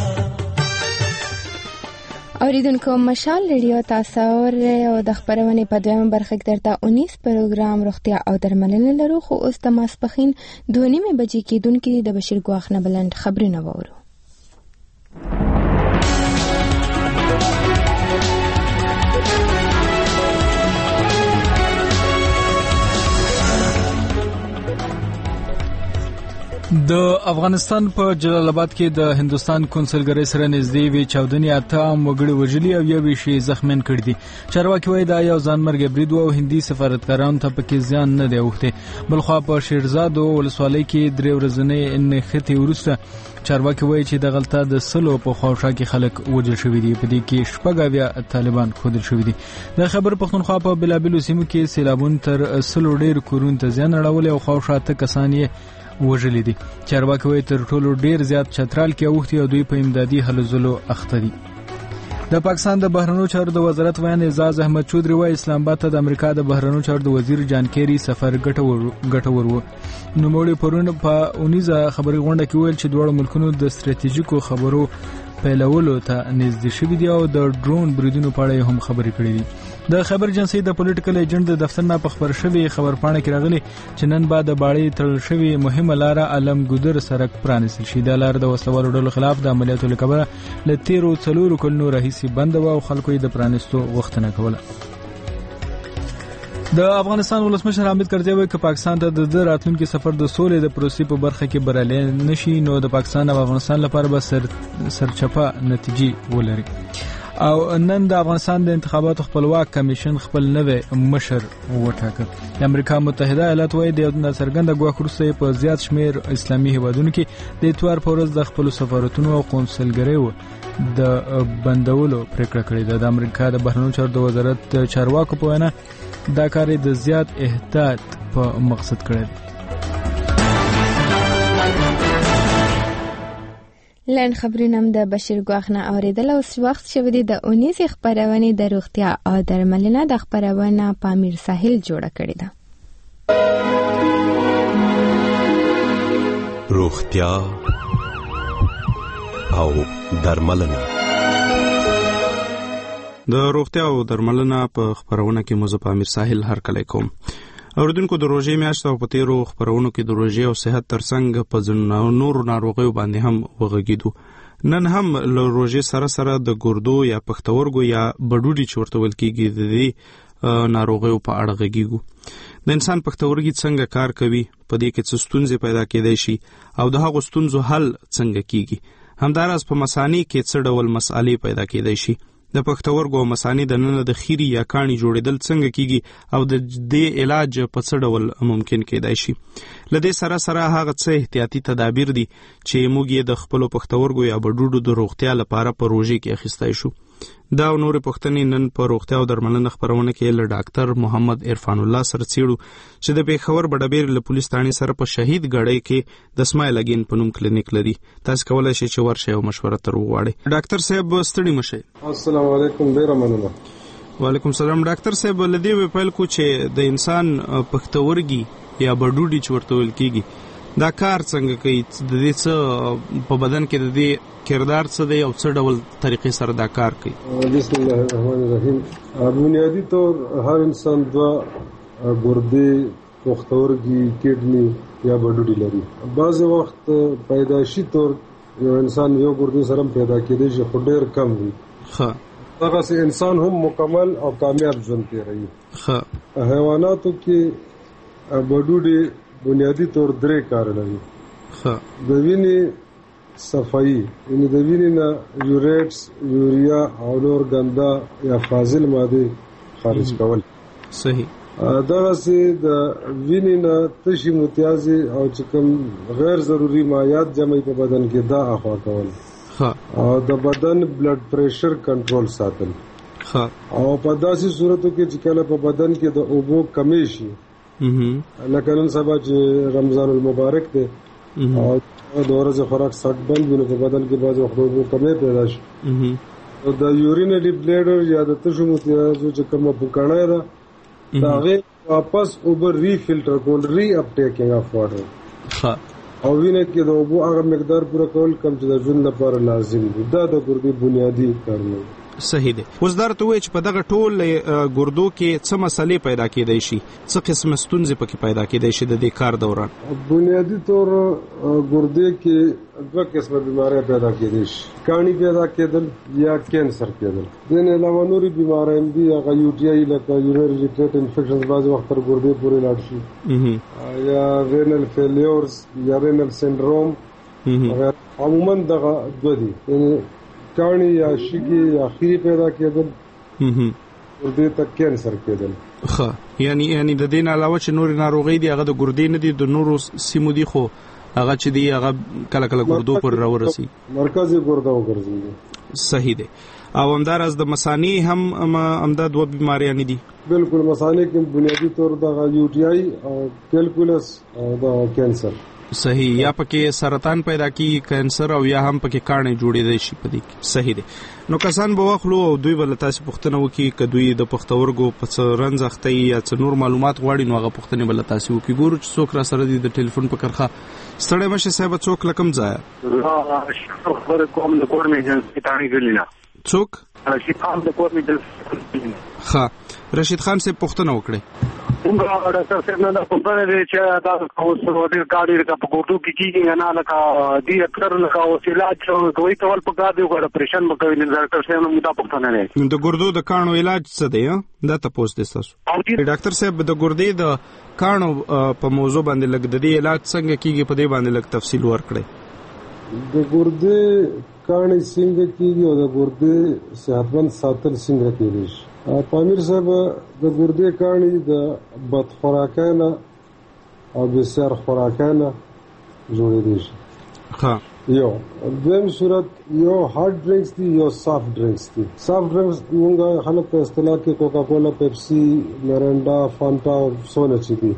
اوریدونکو مشال ریډیو تاسو او د خبرونه په دویمه برخه کې درته 19 پروګرام روغتیا او درملنه لرو خو اوس د ماسپخین 2:30 بجې کېدونکې د بشیر ګواخ نه بلند خبرونه وورو د افغانستان په جلال آباد کې د هندستان کونسلګرۍ سره نږدې وی چاودنې اته وګړي وژلي او یو شي زخمین کړي دي. چارواکي وایي دا یو ځانمرګي برید او هندي سفارتکارانو ته پکې زیان نه دی اوښتی. بلخوا په شیرزاد ولسوالۍ کې درې ورځې نښتې وروسته چارواکي وایي چې د غلطه د سلو په خواوشا کې خلک وژل شوي دي. په دې کې شپږ طالبان ښودل شوي دي. د خیبر پښتونخوا په بېلابېلو سیمو کې سیلابونو تر سلو ډېر کورونو ته زیان اړولی او خواوشا اته کسان یې وژلي دي. چارواکي وایي تر ټولو ډیر زیات چترال کې اوښتي او دوی په امدادي هلو ځلو اخته دي. د پاکستان د بهرنیو چارو د وزارت ویان اعزاز احمد چودري وایي اسلام آباد ته د امریکا د بهرنیو چارو د وزیر جان کیری سفر ګټور و. نوموړي پرون په اونیزه خبري غونډه کې ویل چې دواړو ملکونو د ستراتیژیکو خبرو پیلولو ته نږدې شوي دي او د ډرون بریدونو په اړه هم خبرې کړې دي. د خبر ایجنسی د پولیټیکل ایجنټ د دفتر نه په خبر شوی خبرپاڼه کې راغلي چې نن بعد د باړې تړل شوی مهمه لار علم ګودر سړک پرانیستل شي. دا لار د وسلوالو ډلو خلاف د عملیاتو لپاره ل 13 کلونو راهیسې بند و او خلکو یې د پرانیستو غوښتنه کوله. د افغانستان ولسمشر حامد کرزي وایي چې پاکستان ته د راتلونکي سفر د سولې د پروسې په برخه کې بریالی نشي نو د پاکستان او افغانستان لپاره به سرچپه نتیجې ولري. او نن د افغانستان د انتخاباتو خپلواک کمیشن خپل نوې مشر وټاکه. د امریکا متحده ایالات وایي د څرګنده ګواښ وروسته په زیات شمیر اسلامي هیوادونو کې د اتوار په ورځ د خپل سفارتونو او قونسلګریو د بندولو پریکړه کړې ده. د امریکا د بهرنیو چارو د وزارت چارواکو په وینا دا کار د زیات احتیاط په مقصد کړی. لن خبرونه د بشیر ګواخنه اوریدل او وخت شوه دی د 19 خبرونه د روغتیا او درملنه د خبرونه پامیر ساحل جوړه کړې ده. روغتیا او درملنه. د روغتیا او درملنه په خبرونه کې مو پامیر ساحل هر کله کوم. اوردونکو د روژې میاشت او په تیرو خبرونو کې د روژې او صحت ترڅنګ په نورو ناروغیو باندې هم وغږیدو. نن هم له روژې سره سره د ګردو یا پښتورګو یا بډوډي چورته ول کېږي د دې ناروغیو په اړه غږیږو. د انسان پښتورګي څنګه کار کوي، په دې کې څه ستونزې پیدا کېدای شي او د هغو ستونزو حل څنګه کیږي. همداراز په مثانې کې څه ډول مسالې پیدا کېدای شي. د پښتورګو مثانې د نن د خيري یا کاڼي جوړېدل څنګه کیږي او د دې علاج په څه ډول ممکن کېدای شي. لدې سره سره هغه څه احتیاطي تدابیر دي چې موږ یې د خپل پښتورګو یا بډوډو د روغتیا لپاره په روژې کې اخیستای شو. دا نور پښتنې نن په روغتیا او درملنه خبرونه کې له ډاکټر محمد عرفان الله سره څېړو چې د پیښور بډبیر له پولیس ثانې سره په شهید غړی کې د اسماعیل اگین په نوم کلینیک لري. تاسو کولای شئ چې ورشئ او مشوره تر وغواړئ. ډاکټر صاحب ستړي مشه. السلام علیکم. ډیر مننه. وعلیکم السلام. ډاکټر صاحب لدی پیل کو چې د انسان پښتورګي یا بډوډي چورته ول کیږي دا کار څنګه کوي، د دې څه په بدن کې د دې کردار څه دی او څه ډول طریقې سره دا کار کوي؟ بسم الله الرحمن الرحیم. بنیادی طور هر انسان دوه ګردې، پښتورګي، کډنی یا بډوډي لري. بعض وخت پیدایشي طور یو انسان یو ګردې سره پیدا کېدای شي خو ډېر کم وي. هغه سي انسان هم مکمل او کامیاب ژوند تیروي. حیواناتو کې بډوډي بنیادی طور درې کار لري. د وینې صفائی، یعنی د وینې نه یوریټس، یوریا او نور ګنده یا فاضل ماده خارج کول. صحیح. دغه سي د وینې نه تشي متیازي او چې کوم غیر ضروري مایعات جمع په بدن کې دا اخوا کول. او د بدن بلډ پریشر کنټرول ساتل. او په داسې صورتو کې چې کله په بدن کې د اوبو کمی شي، لکه نن سبا چې رمضان المبارک دی او د ورځې خوراک سټ بند وي نو په بدن کې بعضې وخت اوبو کمی پیدا شي. د یورینري بلیډر یا د تشو متیازو چې کومه پوکڼۍ ده د هغې واپس اوبه ریفلټر کول، ری اپټیکینګ اف واټر، او وینه کې د اوبو هغه مقدار پوره کول کوم چې د ژوند لپاره لازم دي. دا د ګردې بنیادي کارونه. صحیح دی. اوس درته وایي چې په دغه ټول ګردو کې څه مسلې پیدا کېدای شي، څه قسم ستونزې پکې پیدا کېدای شي د دې کار دوران؟ بنیادی طور ګردې کې دوه قسمه بیماری پیدا کېدای شي، کاڼي پیدا کېدل یا کینسر کېدل. د نه علاوه نورې بیماری هم دي، هغه یو ټي آی لکه یورینري ټریکټ انفیکشنز بعضې وخت تر ګردې پورې لاړ شي، یا رینل فیلیورز یا رینل سنډروم. عموما دغه دوه دي، یعنې کاڼي یا شګې یا خیرې پیدا کېدل، ګردې ته کینسر کېدل. ښه، یعنی د دې نه علاوه چې نورې ناروغۍ دي هغه د ګردې نه دي، د نورو سیمو دي، خو هغه چې دی هغه کله کله ګردو پر راورسي، مرکزي ګرده وګرځي. صحیح دی. او همداراز د مثانې هم همدا دوه بیماریانې دي. بالکل، مثانې کې بنیادی طور د یو ټي آی او کیلکولس او د کینسر. صحیح، یا پکې سرطان پیدا کی کینسر، او یا هم پکې کاڼي جوړېدای شي پدې کې. صحیح دی. نو کسان به واخلو او دوی ول تاسو پوښتنه وکړي ک دوی د پښتورګو په څه رنځ اخته یا څه نور معلومات غواړي، نو هغه پوښتنه ول تاسو وکړي. ګورو چې څوک را سره دي د ټلیفون په کرخه. ستړی مشه صاحب، څوک لکم ځای؟ خبر کوم د کور مې جن ستانی ګلینا. څوک؟ رشید خان د کور مې جن. ښه، رشید خان سے پوښتنه وکړي. عمره ډاکټر صاحب نه پوښتنه دي چې دا اوس ورته کاډي کا په ګوتو کې کیږي نه لکه دی اکثر لکه او علاج کوي کول په کار دی ګور اپریشن وکوي نه ډاکټر صاحب نو دا پوښتنه نه د ګردو د کانو علاج څه دی؟ دا تاسو د تاسو ډاکټر صاحب د ګردې د کانو په موضوع باندې لګ د دې علاج څنګه کیږي په دې باندې لګ تفصیل ورکړئ. د ګردې کانې څنګه کیږي او د ګردې صحتمند ساتل څنګه کیږي؟ پامیر صاحب، د ګردې کاڼي د بد خوراکانه او بسیار خوراکانه جوړېدای شي. یو دویم صورت یو هارد ډرینکس دي، یو سافت ډرینکس دي. سافت ډرینکس مونږ خلک په اصطلاح کې کوکا کولا، پیپسي، میرنډا، فانټا او سونه چې دي.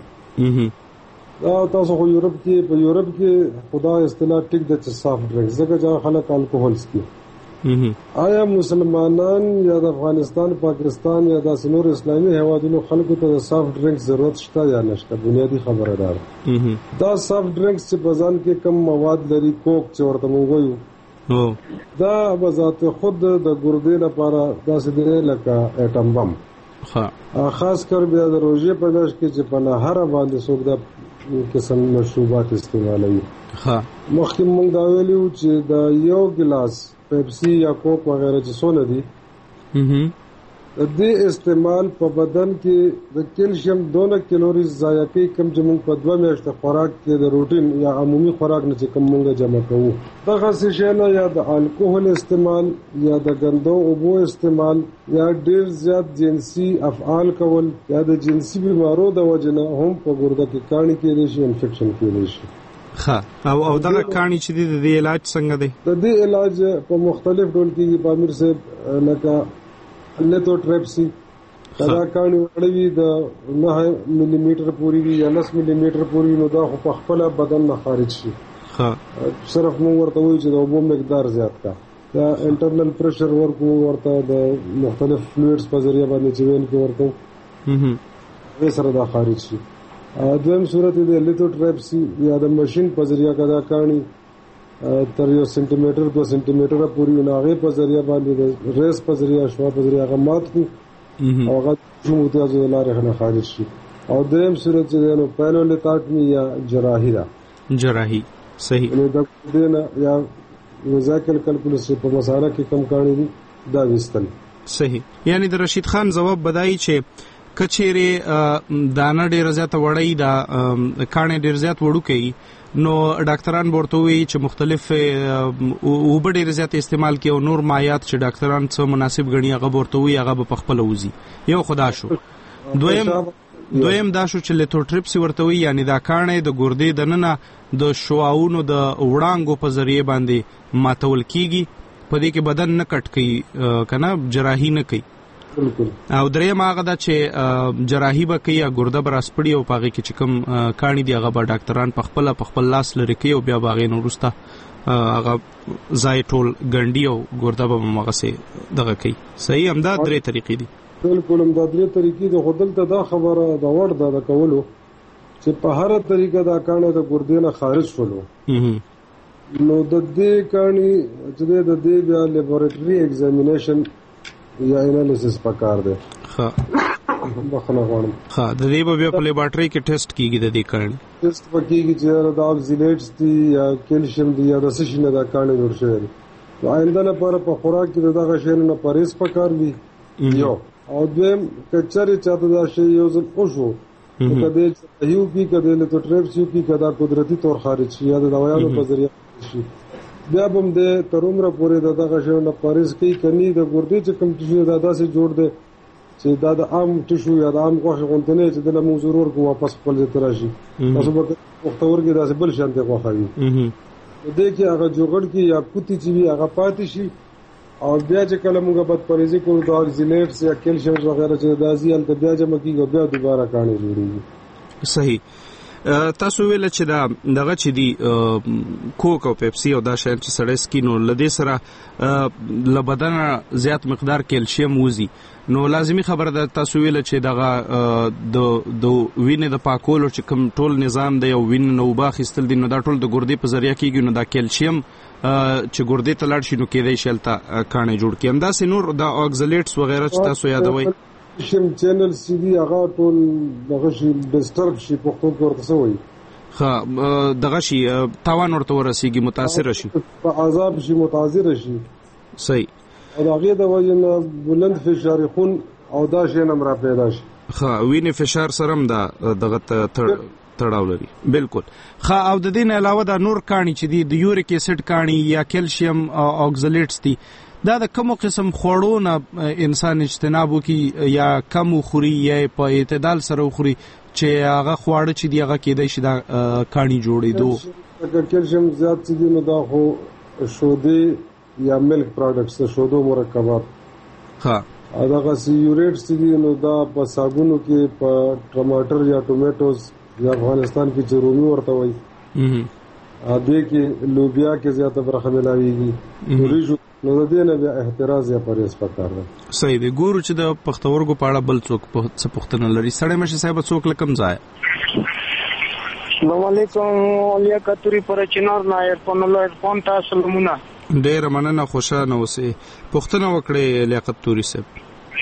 تاسو خو یورپ کې خدا اصطلاح ټیک د سافت ډرینکس ځکه چې خلک الکوهول څکي. آیا مسلمانان یا د افغانستان، پاکستان یا د نور اسلامي هیوادونو خلکو ته د سافت ډرینکس ضرورت شته یا نشته؟ بنیادی خبره ده. دا سافت ډرینکس چې په ځان کې کم مواد لري، کوک چې ورته موږ وایو، دا په ذات خود د ګردې لپاره داسې دی لکه اټم بم. خاص کر بیا د روژې په میاشت کې چې په نهاره باندې څوک دا قسم مشروبات استعمالوي. مخکې موږ دا ویلو چې د یو ګلاس پیپسی یا کوک وغیرہ چې څونه دي، د دې استعمال په بدن کې د کیلشیم 2 کیلوریز ضایع کوي، کم چې موږ په 2 میاشتې خوراک کې د روټین یا عمومي خوراک نه چې کم موږ جمع کوو. دغه شی نه یا د الکوهول استعمال یا د ګندو اوبو استعمال یا ډیر زیات جنسي افعال کول یا د جنسي بیمارو د وجه نه هم په ګرده کې کاڼي کېدای شي، انفیکشن کېدای شي. او دغه کاڼي چې د دې علاج څنګه دی؟ د دې علاج په مختلف ډول کېږي. پامیر صاحب لکه لیتوټریپسي، دا کاڼي وړوي د 9 ملي میټر پورې وي یا 10 ملي میټر پورې، نو دا خو په خپل بدن نه خارج شي. صرف موږ ورته وایو چې د اوبو مقدار زیات کا، دا انټرنل پریشر ورکو، ورته د مختلف فلویډز په ذریعہ باندې چې وین کې ورته یې سره دا خارج شي. دویم صورت دی لیتوټریپسي یا د ماشين په ذریعہ کدا کاڼي تر 1 سانتي میټر 2 سانتي میټر پورې ناغه په ذریعہ باندې د ریس په ذریعہ شوا په ذریعہ غمات کو او هغه موتیاز لارې نه خارج شي. او دویم صورت چې نو پایلولیتاټمي یا جراحي ده. جراحي صحیح. نو د دینه یا وزاکل کلکولس په مساله کې کم کاڼي دي دا وستل. صحیح. یعنی د رشید خان جواب بدایي چې کچېره دانه ډیر زیات وړي دا کانه ډیر زیات وړو کوي، نو ډاکټران ورته وی چې مختلف او ډیر زیات استعمال کوي او نور مایات چې ډاکټران څو مناسب غني هغه ورته وی هغه په خپل وزي. یو خدا شو. دویم دا شو چې لیتوټریپسي ورته وی، یعنی دا کانه د ګردې د ننه د شواونو د وړانګو په ذریعہ باندې ماتول کیږي، په دې کې بدن نه کټ کوي کنه، جراحي نه کوي. او درې ماغه دا چې جراحي به کوي، ګرده بر اسپړي او پاغي کې چې کوم کاڼي دی هغه به ډاکټران په خپل لاس لري کوي او بیا باغې نو ورسته هغه ځای ټول ګنډي او ګرده به مغه سي دغه کوي. صحیح. همدا درې طریقې دي. بالکل همدا درې طریقې دي. خو دلته دا خبره دا وړ دا کولو چې په هر طریقه دا کاڼي د ګردې نه خارج شولو، نو د دې کاڼي چې د دې بیا لیبارټري ایگزامینیشن یا انالیسس پکار دی. بخنه غواړم. د دې په بیا په لیبارټري کې ټیسټ کیږي د دې کارن ټیسټ پکېږي چې دا اکسیلیټس دي یا کیلشیم دی یا د څه شي نه دا کانې جوړ شوی. آینده لپاره په خوراک کې دغه شی نه پرهیز پکار وي یو او دویم کچاري چاته دا شی یو ځل اوشو کده یو کی کده له ټریپس یو کی کده قدرتی طور خارج شي یا د دوايانو په ذریعہ شي بیا هم د ترومره پورې دغه شی نه پرهیز کوي کني د ګردې چې کم ټیشو دا داسې جوړ دی چې دا د عام ټیشو یا د عام غوښه غونډنه چې د لمو ضرور کو واپس خپل ځای ته راشي تاسو به وختور کې داسې بل شانته غوښه وي دې کې هغه جوړ کې یا کوتي چې وي هغه پاتې شي او بیا چې کله موږ بد پرېزي کوو د اکسیلیټس یا کیلشیم وغیرہ چې دازي ال ته بیا جمع کیږي بیا دوباره کانې جوړیږي. صحیح. تاسو ویل چې دا دغه چې دی کوک او پیپسي او دا شی چې سړی سکینو لدې سره لبدن زیات مقدار کیلشیم وزي نو لازمی خبره ده تاسو ویل چې دغه د وینې د پاکولو چې کوم ټول نظام دی او وین نو باخستل دي نو دا ټول د ګردې په ذریعہ کیږي نو دا کیلشیم چې ګردې ته لاړ شي نو کېدای شي هلته کاڼې جوړ کړي. همداسې نور د اکسیلیټس وغیره چې تاسو یادوئ کیلشیم چینل سی دي هغه ټول دغه شي ډسټرب شي پښتو کې ورته څه وایي ښه دغه شي تاوان ورته ورسیږي متاثر شي په عذاب شي متاثر شي. صحیح. او هغه د وجنه بلند فشار خون او دا شي نم را پیدا شي ښه وینې فشار سره هم دغه تړاو لري. بالکل. ښه او د دې نه علاوه دا نور کاڼي چې دي د یوریک اسید کاڼي یا کیلشیم او اکسیلیټس دي دا د کوم قسم خوړو نه انسان اجتناب وکړي یا کم خوري یا په اعتدال سره خوري چې هغه خواړه چې دی هغه کېدای شي دا کاڼي جوړېدو. اگر کیلشیم زیات چې دی نو دا خو شودې یا ملک پروډکټس د شودو مرکبات ها دا غسی یوریټس دي نو دا په صابونو کې په ټماټر یا ټومیټوز یا افغانستان کې چرومي ورته وایي ا دې کې لوبیا کې زیاته برخه ملاويږي ریجو نو د دې نه بیا احتراز یا پرهیز پکار دی. صحیح دی. ګورو چې د پښتورګو په اړه بل څوک څه پوښتنه لري. سړی مشه صاحب څوک لکم ځای. السلام علیکم اولیا کتوري پر چنار نایر فون تاسو لمونه ډېر مننه خوشاله اوسئ. پوښتنه وکړئ لیاقت توري صاحب.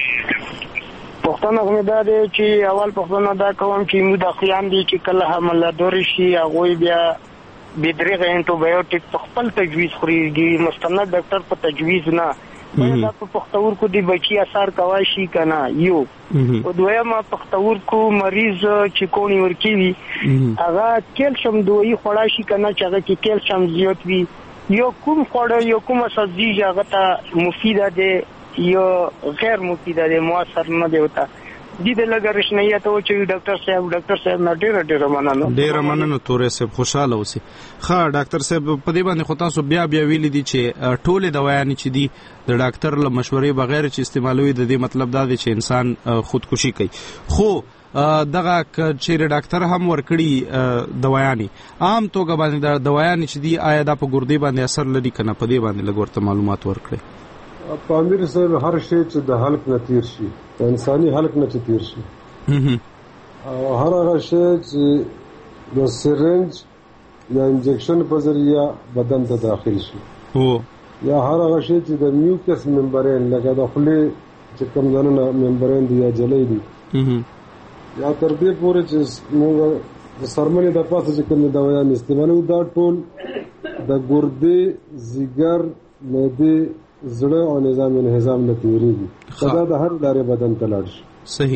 پښتنه کوم دا دی چې اول پښتنه دا کوم چې موږ د خیام دي چې کله حمله دوري شي هغه بیا بدرغه انټيبیوټیک په خپل تجویز خوري دي مستند ډاکټر په تجویز نه دا په پښتور کو دی بچي اثر کوي شي کنه یو او دویمه پښتور کو مریض چې کونی ورکی هغه کیلشیم دوی خوړا شي کنه چې هغه کې کیلشیم زیات وي یو کوم خوړ یو کوم سبزی هغه ته مفید ده یو غیر مفید ده موثر نه دی وتا دې د لګرشنیت او چې ډاکټر صاحب نه ډېر مننه تورې صاحب خوشاله اوسئ. ښه ډاکټر صاحب په دې باندې خو تاسو بیا ویلي دي چې ټولې دوايانې چې دي د ډاکټر له مشورې بغیر چې استعمالوي د دې مطلب دا دی چې انسان خودکشي کوي. خو دغه چې ډاکټر هم ورکړي دوايانې عام توګه باندې د دوايانې چې دي آیا دا په ګردې باندې اثر لري کنه په دې باندې لږ ورته معلومات ورکړي. پامیر صاحب هر شی چې د حلق نه تیر شي انساني حلق نه چې تیر شي او هر هغه شی چې د سرنج یا انجکشن په ذریعہ بدن ته داخل شي یا هر هغه شی چې د میوکس ممبرین لکه د خولې چې کوم ځانونه ممبرین دي یا جلې دي یا تر دې پورې چې موږ د سرمنې د پاسه چې کوم دوايان استعمالوي دا ټول د ګردې ځیګر معدې زړه او نظام نه تیریږي دا د هر لارې بدن ته لاړ شي.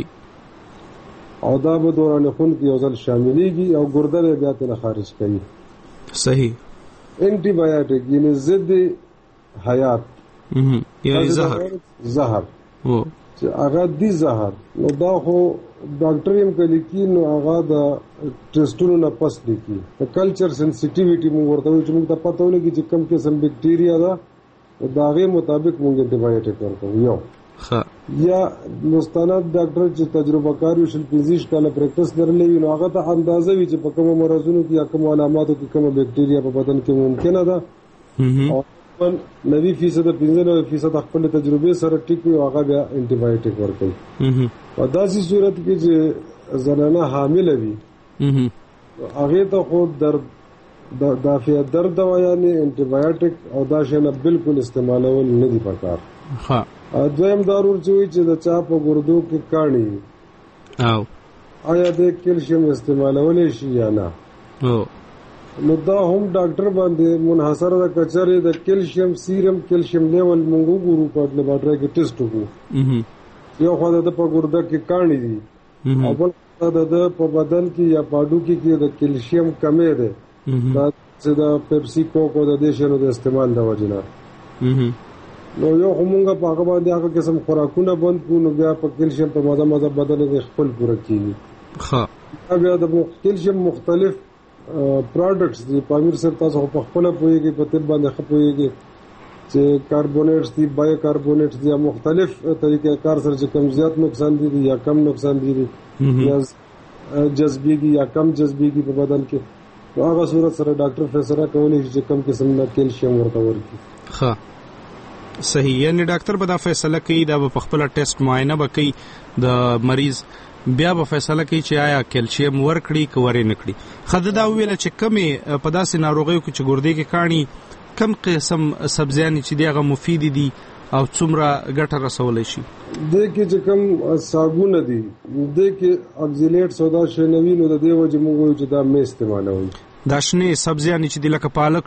صحیح. او دا به دوران خون کې یو ځل شاملېږي او ګرده به بیا ته خارج کوي. صحیح. انټي بایوټیک یعنی ضد حیات یا زهر چې هغه دي زهر نو دا خو ډاکټر هم کوي کې نو هغه د ټیسټونو نه پس لیکي د کلچر سنسټیویټي موږ ورته چې موږ ته پته ولګي چې کم قسم بکټیریا ده دا غي مطابق موږ انټي بایوټیک ورکوو یو یا مستند ډاکټر چې تجربه کار یو شل 25 کاله پریکټس درلې نو هغه ته اندازه وی چې په کوم مرزونو کې یا کوم علاماتو کې کوم بکټیریا په بدن کې ممکنه ده او 90% خپل تجربه سره ټیک وي هغه بیا انټي بایوټیک ورکوي. په داسې صورت کې چې زنانه حامل وي هغه ته خو درد دافع درد دوايانې انټي بایوټیک او دا شنه بالکل استعمالول نه دي پکار. ها دویم دارو چې د چا په ګردو کې کاڼي او آیا د کیلشیم استعمالولی شي یا نه. نو دا هم ډاکټر باندې منحصر ده. کچره د کیلشیم سیرم کیلشیم لیول موږ وګورو په لابراتوار کې ټیسټ وکړو. یو خو د په ګرده کې کاڼي دي او بل د په بدن کې یا پاډو کې د کیلشیم کمې ده. دا چې د پیپسي کوکو د دې شنو د استعمال د وجنه نو یو همغه په هغه باندې هغه قسم خوراکونه بند کو نو بیا په کیلشیم په ماده بدن د خپل پوره کیږي. ها بیا د کیلشیم مختلف پروډکټس دي. پامیر سره تاسو په خپل پويږي په طب باندې خپويږي چې کاربونیټس دي بایو کاربونیټس دي مختلف طریقې کار سره چې کم زیات نقصان دي یا کم نقصان دي یا جذبيږي یا کم جذبيږي په بدن کې. هغه صورت سره ډاکټر فیصله کوي چې کم قسم نه کیلشیم ورته ورکړي. ها صحیح. یعنی ډاکټر به دا فیصله کوي دا په خپل ټیسټ معاینه وکړي د مریض بیا به فیصله کوي چې آیا کیلشیم ورکړي که ورې نه کړي. خدای دا ویل چې کمې په داسې ناروغیو کې چې ګردې کې کاڼي کم قسم سبزیان چې دی هغه مفید دي او څومره ګټه رسولی شي. دې کې چې کم صابونه دي دې کې اکزیلیټ سودا شنوي نو د دې وجه موږ چې دا مې استعمالوي. دا شنه سبزیان چې دی لکه پالک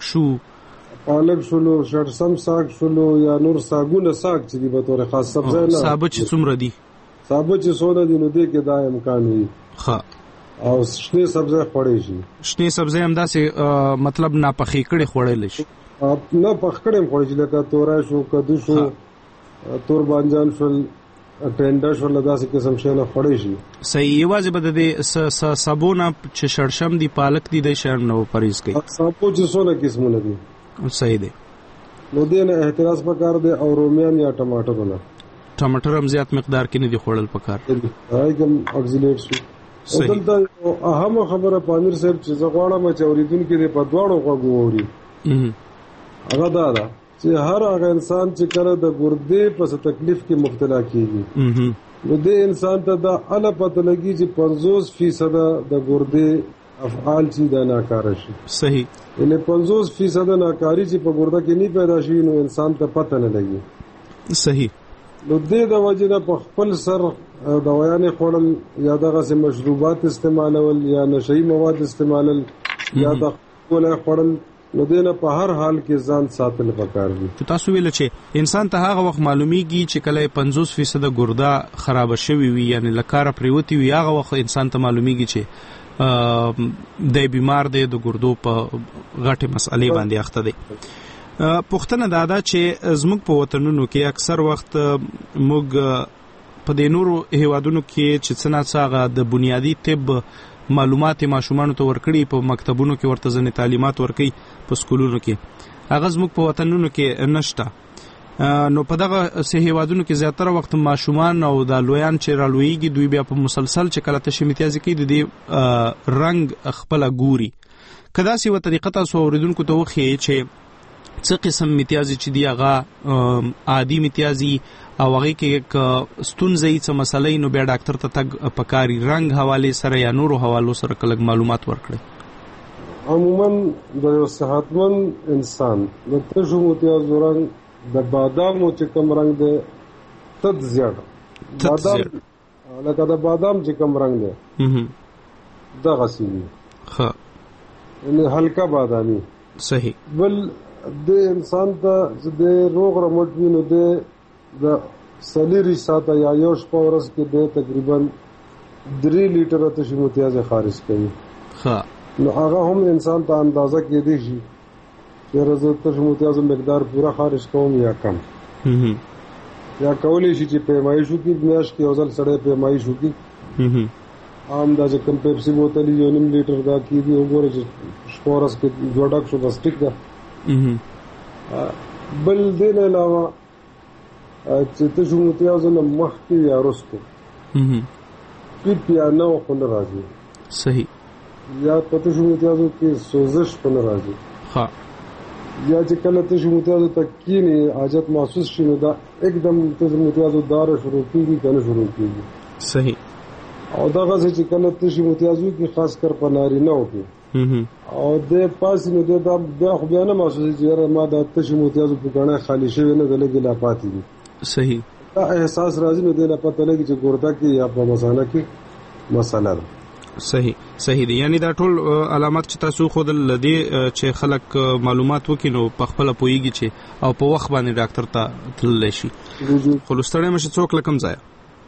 شولو شړسم ساگ شولو یا نور ساګونه ساگ چې دی به تور خاص سبزی نه سابه چې څومره دي سابه چې سودا دي نو دې کې دا امکان وي. ها او شنه سبزی خوړې شي. شنه سبزی هم داسې مطلب ناپخې کړي خوړل شي. نه پخکړم خوړې لکه تورای شو کدو شو تور بانجان شو ټینډا شو داسې قسم شي نه خوړې شي. صحیح. یوازې به د سابونه چې شړشم دي پالک دي د شرم نو پریز کوي. سابو چې څونه قسمونه دي. صحیح دی. نو دې نه احتراز پکار دی او رومیان یا ټماټر نه. ټماټر هم زیات مقدار کې نه دي خوړل پکار. راځم اکسیلیټ شو. دلته اهم خبره پامیر صاحب چې زغواړه ما چوریدونکو دې په دواړو غووري. هغه دا ده چې هر هغه انسان چې کله د ګردې په تکلیف کې مبتلا کیږي نو دې انسان ته دا اله پته لګي چې 50% د ګردې افعال چې دا ناکاره شي. صحیح. یعنی 50% ناکاری چې په ګرده کې نه پیدا شي نو انسان ته پته نه لګي. صحیح. نو دې د وجه نه په خپل سر دوايانې خوړل یا دغه سم مشروبات استعمالول یا نشئی مواد استعمالول یا د خپل خوړل نو دینه په هر حال کې ځان ساتل پکار دي. تاسو ویل چې انسان ته هغه وخت معلومیږي چې کله 50% ګرده خراب شوی وي یعنی لکاره پریوتی وي هغه وخت انسان ته معلومیږي چې د بیمار دی د ګردو په غټه مسئله باندې اخته دی. پښتنه دا چې زموږ په وطنونو کې اکثر وخت موږ په د نورو هیوادونو کې چې څنګه د بنیادی طب معلومات ماشومان ته ورکړي په مکتبونو کې ورته ځنې تعلیمات ورکړي په سکولونو کې هغه زموږ په وطنونو کې نشته. نو په دغه هیوادونو کې زیاتره وخت ماشومان او د لویان چې رالویږي دوی بیا په مسلسل چې کله تشې امتیازي کوي د دې رنگ خپل ګوري. کدا سی و طریقه تاسو اوریدونکو ته وخی چې څه قسم امتیازي چې دی هغه عادي امتیازي او هغه کې ستونزې څه مسلې نو بیا ډاکټر ته تګ پکاري رنگ حواله سره یا نورو حوالو سره کله معلومات ورکړي. عموما د یو صحتمند انسان د تشو امتیاز رنگ د بادامو چې کوم رنگ دی تد زیاده بادام لکه د بادام چې کوم رنگ دی دغه سیمه ها یعنی هلکا بادامي. صحیح. بل د انسان ته د روغ رمټ وینو د سلیری ساته یا یو شپه ورځ کې د تقریبا 3 لیټر تشې امتیاز خارج کوي. ها نو هغه هم انسان ته اندازه کې دی شي چې رزه تشې امتیاز مقدار پورا خارج کوم یا کم یا کولی شي چې پیمایشو کې میاش کې اوزل سړې پیمایشو کې عام دا چې کم پیپسي بوتل یو 1 لیټر دا کې دی وګوره چې شپورس کې جوړک شو بس ټیک ده. بل دین علاوه چې تاسو متیازو نه مخکې یا رسکو یا نو خو نه راځي. صحیح. یا تاسو متیازو کې سوزش خو نه راځي. ها یا چې کله تاسو متیازو ته کینی حاجت محسوس شي نو دا एकदम تاسو متیازو دار شروع کیږي کنه شروع کیږي. صحیح. او دا غزه چې کله تاسو متیازو کې خاص کر پناری نه وکي او د پاس نو دا خو بیا نه محسوس چې ما د تاسو متیازو په کنه خالی شوی نه دلګي لا پاتې دي. صحیح. دا احساس راځي نو د نه پته لګي چې ګرده کې یا په مثانه کې مسله ده. صحیح دی. یعنی دا ټول علامات چې تاسو خود لدی چې خلک معلومات وکینو په خپل پویږي چې او په وخت باندې ډاکټر ته تللی شي. خلوستړی مشه څوک لکم ځای.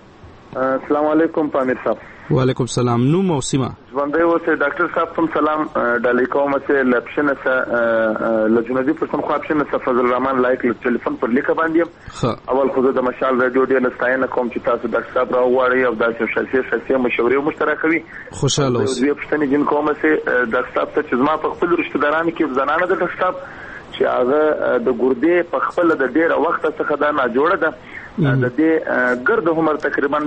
السلام علیکم پامیر صاحب. وعلیکم السلام. نوم او سیمه ژوندۍ اوسئ. ډاکټر صاحب کوم سلام ډالۍ کوم چې لپشنه سره لجندي پښتونخوا اپشن سره فضل الرحمن لایک له ټلیفون پر لیکه باندې اول خو د مشال رادیو ډیر لستاینه کوم چې تاسو ډاکټر صاحب راوړی او داسې شخصي مشورې مشترکه کوي. خوشاله اوسئ. دوی پښتني جن کوم چې ډاکټر صاحب ته چې زما په خپل رشتہ دارانو کې زنانه د ډاکټر صاحب چې هغه د ګردې په خپل د ډیره وخت څخه دا نه جوړه ده. د دې ګرد عمر تقریبا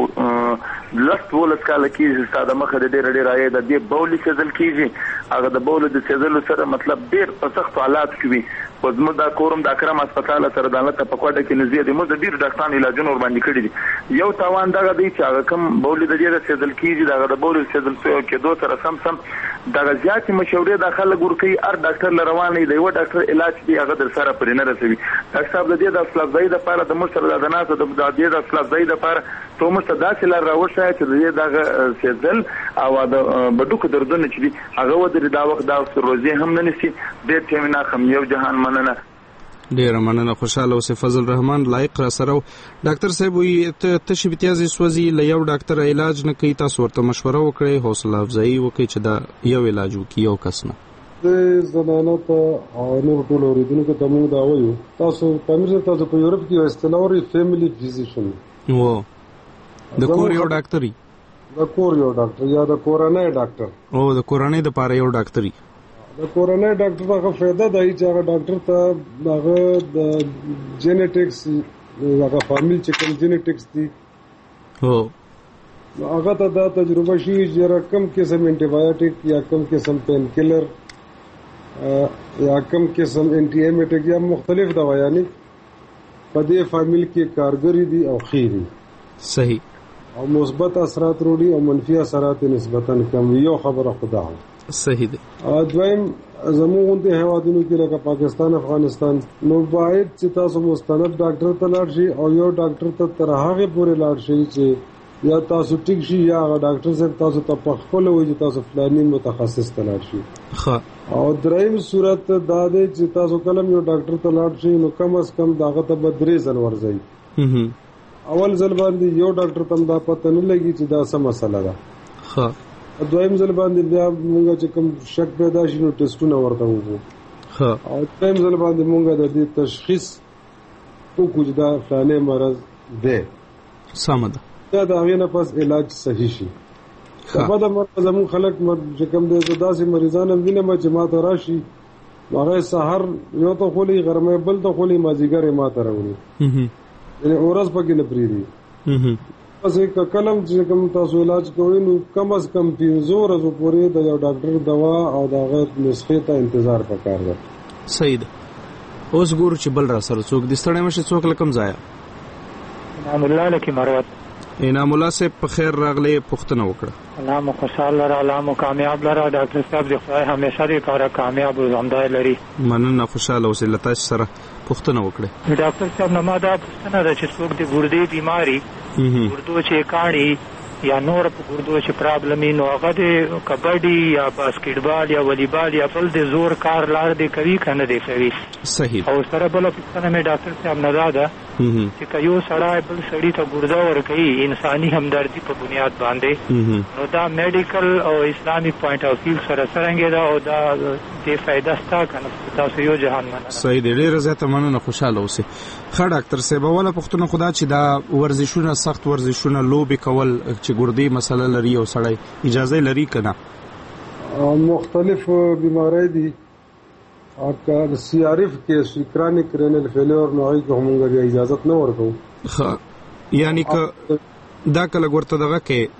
داسې لست ولس کال کېږي ستاسو مخه د ډېر آی د دې بول سیزل کېږي. هغه د بول د سیزل سره مطلب ډېر په سخت حالات کې وي. په زموږ د کورم د اکرم هسپتال سره د لته په کوټه کې نزدې د موږ د ډېر ډاکټرانو علاجونه ور باندې کړی دي. یو تاوان دغه دی چې هغه کم بول د دې سیزل کېږي دغه د بول سیزل کېدو سره سم دغه زیاتې مشورې د خلک ورکوي. هر ډاکټر لروانه دی یو ډاکټر علاج دی هغه در سره پرې نه رسوي. ډاکټر صاحب د دې د اصلاح د لپاره د مشر د ناسو د دې د اصلاح د لپاره ته مست داسې لار راوښه چې دې دغه سیزل او د بډوک دردونه چې دي هغه ودرې دا وخت د روزي هم نه نسی د تیمنا خم یو جهان مننه. ډیر مننه. خوشاله اوسئ. فضل الرحمن لایق را سره ډاکټر صاحب وي ته شي امتیاز سوزي له یو ډاکټر علاج نه کوي تاسو ورته مشوره وکړئ حوصله افزایی وکړئ چې دا یو علاج وکړي یو کس نه. د زنانو ته او نور ټول اوریدونکو ته موږ دا وایو تاسو تاسو په یورپ کې اصطلاح لري فیملی فزیشن و د کور یو ډاکټري د کور یو ډاکټر یا د کورنۍ ډاکټر او د کورنۍ د پاره یو ډاکټري. د کورنۍ ډاکټر څخه فائدہ دی چې هغه ډاکټر ته هغه د جینیټکس هغه فامیل چې کوم جینیټکس دي هغه ته دا تجربه شي چې کم قسم انټي بایوټیک یا کم قسم پین کیلر یا کم قسم انټي ایمیټک یا مختلف دوايانې په دې فامیل کې کارګری دي او خیری. صحیح. او مثبت اثرات وروړي او منفي اثرات نسبتاً کم. یو خبره خدا صحیح دی. دویم زموږ د هیوادونو کې لکه پاکستان افغانستان نو باید چې تاسو مستند ډاکټر ته لاړ شي او یو ډاکټر ته تر هغه پورې لاړ شي چې یا تاسو ټیک شي یا هغه ډاکټر صاحب تاسو ته په خپل وایي چې تاسو فلاني متخصص ته لاړ شي. او دریم صورت دا دی چې تاسو کلم یو ډاکټر ته لاړ شي نو کم از کم داغه ته بدرې ځل ورځي. اول ځل باندې یو ډاکټر ته دا پته نه لګي چې دا څه مسله ده. دویم ځل باندې بیا موږ چې کوم شک پیدا شي نو ټیسټونه ورته وکړو. او دویم ځل باندې موږ د دې تشخیص وکړو چې دا فلاني مرض دی. سم ده. دا د هغې نه پس علاج صحیح شي. په د مرض زموږ خلک چې کوم دی داسې مریضان هم وینم چې ما ته راشي هغه سحر یو ته خولي غرمه بل ته خولي مازیګر ما ته راوړي یعنې ورځ پکې نه پرېږدي. پس کلم چې کوم تاسو علاج کوئ نو کم از کم 15 ورځې پورې د یو ډاکټر دوا او د هغه نسخې ته انتظار پکار دی. صحیح ده. اوس ګورو چې بل را سره څوک د ستړی مشه څوک لکم ځای. انعام الله لکی مروت. انعام الله صاحب په خیر راغلی پوښتنه وکړه. الله مو خوشحال لره الله مو کامیاب لره ډاکټر صاحب دې خدای همیشه دې کار کامیاب او ژوندی لري. مننه. خوشاله اوسئ. له تاسو سره پوښتنه وکړه. ډاکټر صاحب نه ما دا پوښتنه ده چې څوک د ګردې بیماری ګردو چې کاڼي یا نور په ګردو چې پرابلم نو هغه د کبډي یا باسکټبال یا والیبال یا بل د زور کار لار دی کوي کنه دی کوي. صحیح. او سره بل پوښتنه مې ډاکټر صاحب نه ده چې یو سړی بل سړی ته ګرده ورکوي انساني همدردي په بنیاد باندې نو دا میډیکل او اسلامي پوینټ اف ویو سره څنګه دا او دا د فائدہ ستا کنه تاسو یو جهان مننه. صحیح دی. ډیره زیاته مننه. خوشاله اوسئ. ښه ډاکټر صاحب اوله پوښتنه خدا چې دا ورزشونه سخت ورزشونه لوبې کول چې ګردې مسله لري او سړی اجازه لري کنه. مختلف بیماری دي او که سی آر اف کې کرونیک رینل فیلور نو هغه کومه اجازه نه ورکو. یعنی که دا کله ورته دغه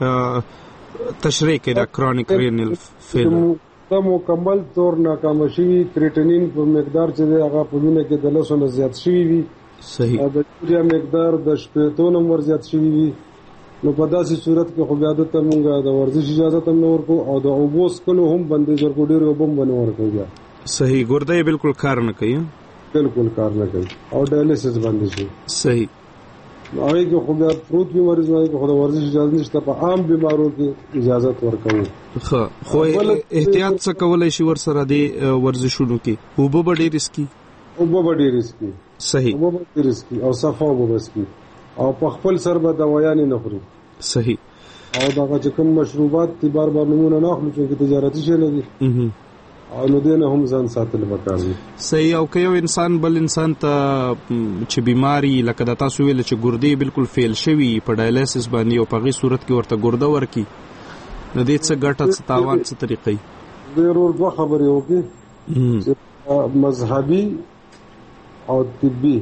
کې تشریح کې دا کرونیک رینل فیلور دا مکمل طور ناکام شوی کریټینین په مقدار چې هغه په وینه کې د لسو نه زیات شوی وي. صحیح. د یوریا مقدار د شپږ نمبر زیات شوی وي نو په داسې صورت کې خو بیا د موږ د ورزش اجازه هم نه ورکو او د اوبو څښلو هم بندیز ورکو. ډېر اوبه هم نه ورکو بیا. صحیح. ګرده بالکل کار نه کوي. بالکل کار نه کوي او ډایلیسس باندې شي. صحیح. هغه کې خو د پروت بیماری زوی کې خو د ورزش اجازه نشته، په عام بیمارو کې اجازه ورکوي. خو احتیاط څه کولای شي ور سره د ورزشونو کې؟ اوبه به ډېر اسکی، اوبه به ډېر اسکی، صحیح، اوبه به ډېر اسکی او صفا اوبه به اسکی، او په خپل سر به دوايان نه خوري. صحیح. او دا چې کوم مشروبات تی بار نمونه نه اخلو چې تجارتي شي نه دي، او نو دینه هم ځان ساتل وکړي. صحیح. او که یو انسان بل انسان ته چې بیماری لکه د تاسو ویل چې ګردې بالکل فیل شوی په ډایالیسس باندې او په غي صورت کې ورته ګرده ورکی، نو دې څه ګټه څه تاوان څه طریقې؟ ضرور دوه خبرې وکړي چې مذهبي او طبي.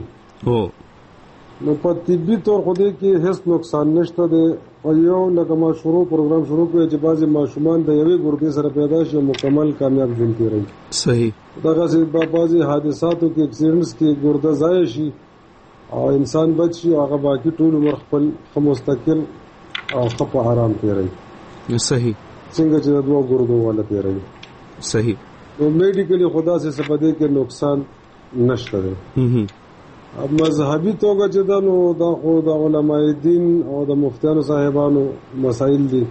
نو په طبي تور خو دې کې هیڅ نقصان نشته دی. او یو لکه ما پروګرام شروع کړی چې بعضی ماشومان د یوې ګردې سره پیدا شي مکمل کامیاب ژوند تیروي. صحیح. دغه سي بعضی حادثاتو کې اکسیډنټس کې ګرده ضایع شي او انسان بچ شي، هغه باقي ټول عمر خپل مستقل او په آرام تیروي. صحیح. څنګه چې د دوه ګردو والا تیروي. صحیح. نو میډیکلی خدا سے سپدې کې نقصان نشته دی. اب مذهبي توګه چې دا نو دا خو د علماء دین او د مفتیانو صاحبانو مسائل دي.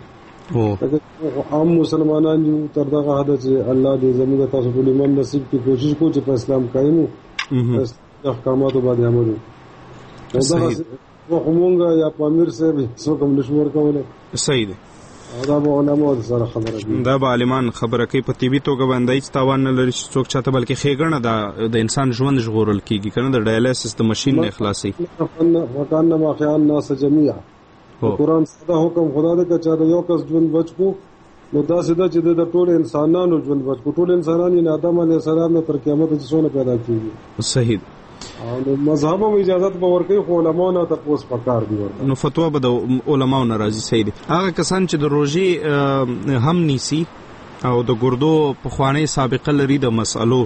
عام مسلمانان یو تر دغه حد چې الله دې زموږ تاسو ټول ایمان نصیب کړي، کوشش کوو چې په اسلام قائم وو، احکاماتو باندې عمل وکړو. دا همونګه یا پامیر صاحب څوک هم نشمور کولای. صحیح دی. دا به علماء سره خبره کوي، دا به عالمان خبره کوي. په طبي توګه باندې هیڅ تاوان نه لري چې څوک چاته، بلکې ښېګڼه د انسان ژوند ژغورل کیږي کنه، د ډایالیسس د ماشين نه خلاصي. وکانه ما خیال الناس جميعا. قرآن ساده حکم خدا دې چې دا یو کس ژوند بچو، نو دا ساده چې د ټول انسانانو ژوند بچو، ټول انسانان یې آدم علیه السلام نه تر قیامت چې څونه پیدا کیږي. صحیح. او مذهب هم اجازه به ورکوي، خو علماء نه تاسو پکار دي ورته. نو فتوا به د علماء نه راځي. صحیح دي. هغه کسان چې د روزي هم نیسي او د ګردو په خواني سابقه لري د مسالو،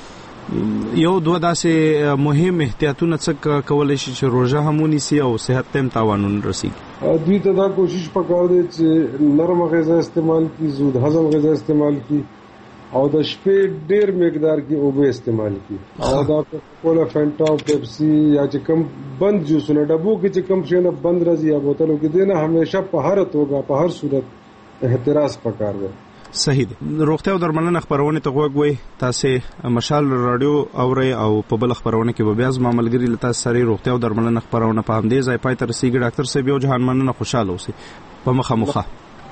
یو دوه داسې مهم احتیاطونه څه کولای شي چې روزه هم ونیسي او صحت ته تاوان رسیږي؟ دوی ته دا کوشش پکار دی چې نرم غذا استعمال کی، زود هضم غذا استعمال کی، او د شپې ډیر مقدار کې اوبه استعمال کی، او دا کولا فانټا او پیپسي یا چې کوم بند جوسونه ډبو کې چې کوم شي نه بند راځي یا بوتلو کې دینه همیشه په هر توګه په هر صورت احتراز پکار دی. صحیح دی. روغتیا او درملنه خبرونه ته غوږ وي. تاسو مشال رادیو اوري او په بل خبرونه کې به بیا زما ملګری لته سری روغتیا او درملنه خبرونه په همدې ځای پای ته رسیدي. ډاکټر صاحب یو جهان مننه، خوشاله اوسئ. په مخه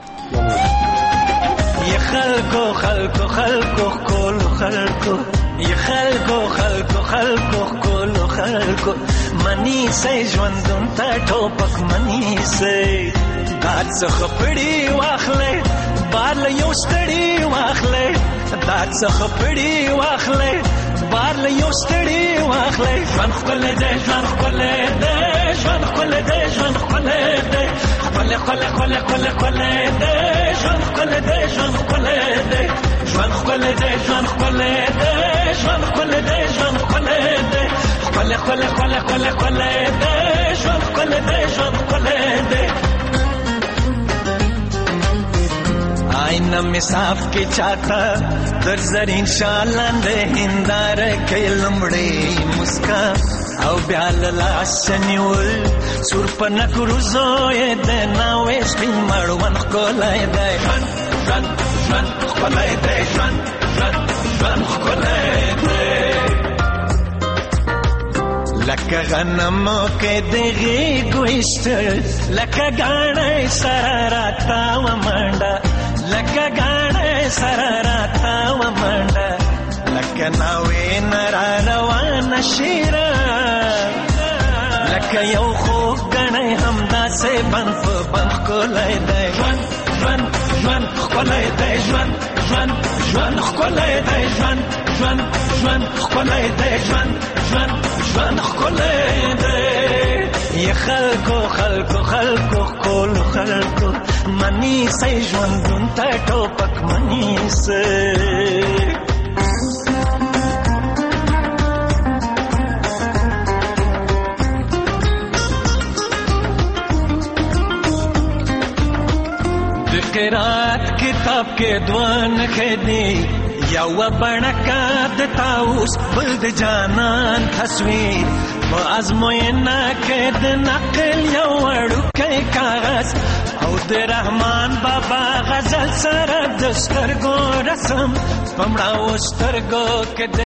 يا خلقو خلقو خلقو كل خلقو يا خلقو خلقو خلقو كل خلقو مني سي ژوندون ته ټوپک مني سي دات څخه پړي واخلې بار له یو ستړي واخلې دات څخه پړي واخلې بار له یو ستړي واخلې ژوند خپل دې ژوند خپل دې ژوند خپل دې ژوند خپل دې خپل خپل خپل خپل خپل دې ژوند خپل دې ژوند خپل دې ژوند خپل دې ژوند خپل دې ژوند خپل دې ژوند خپل دې خپل خپل خپل خپل خپل دې ژوند خپل دې ژوند خپل دې آئینہ میں صاف کے چاہتا در زرین شالان دے ہندار کے لمڑے مسکا او بیال لاشنیول سور پنک روزوئے دے ناویش بین مروان خکولای دے جوان جوان جوان خکولای دے جوان جوان جوان خکولای دے لکه غنمو کې دغه ګوشت لکه غاڼې سره راتا و منډه لکه غاڼې سره راتا و منډه لکه ناوې نرا روان شیرا لکه یو خو غاڼې همدا سه بن کولای دی ژوند ژوند ژوند کولای دی ژوند ژوند ژوند کولای دی ژوند ژوند ژوند کولای دی ژوند ژوند ژوند کولای دی یا خلکو خلکو خلکو کول خلکو منی سي ژوندون ته ټوپک منی سي قرات کتاب کے دوان کھدی یو بڼکه د تاوس بل د جانان تصویر په ازموینه کې د نقل یو وړوکی کاغذ او د رحمان بابا غزل سره د سترګو رسم په مړاوو سترګو کې د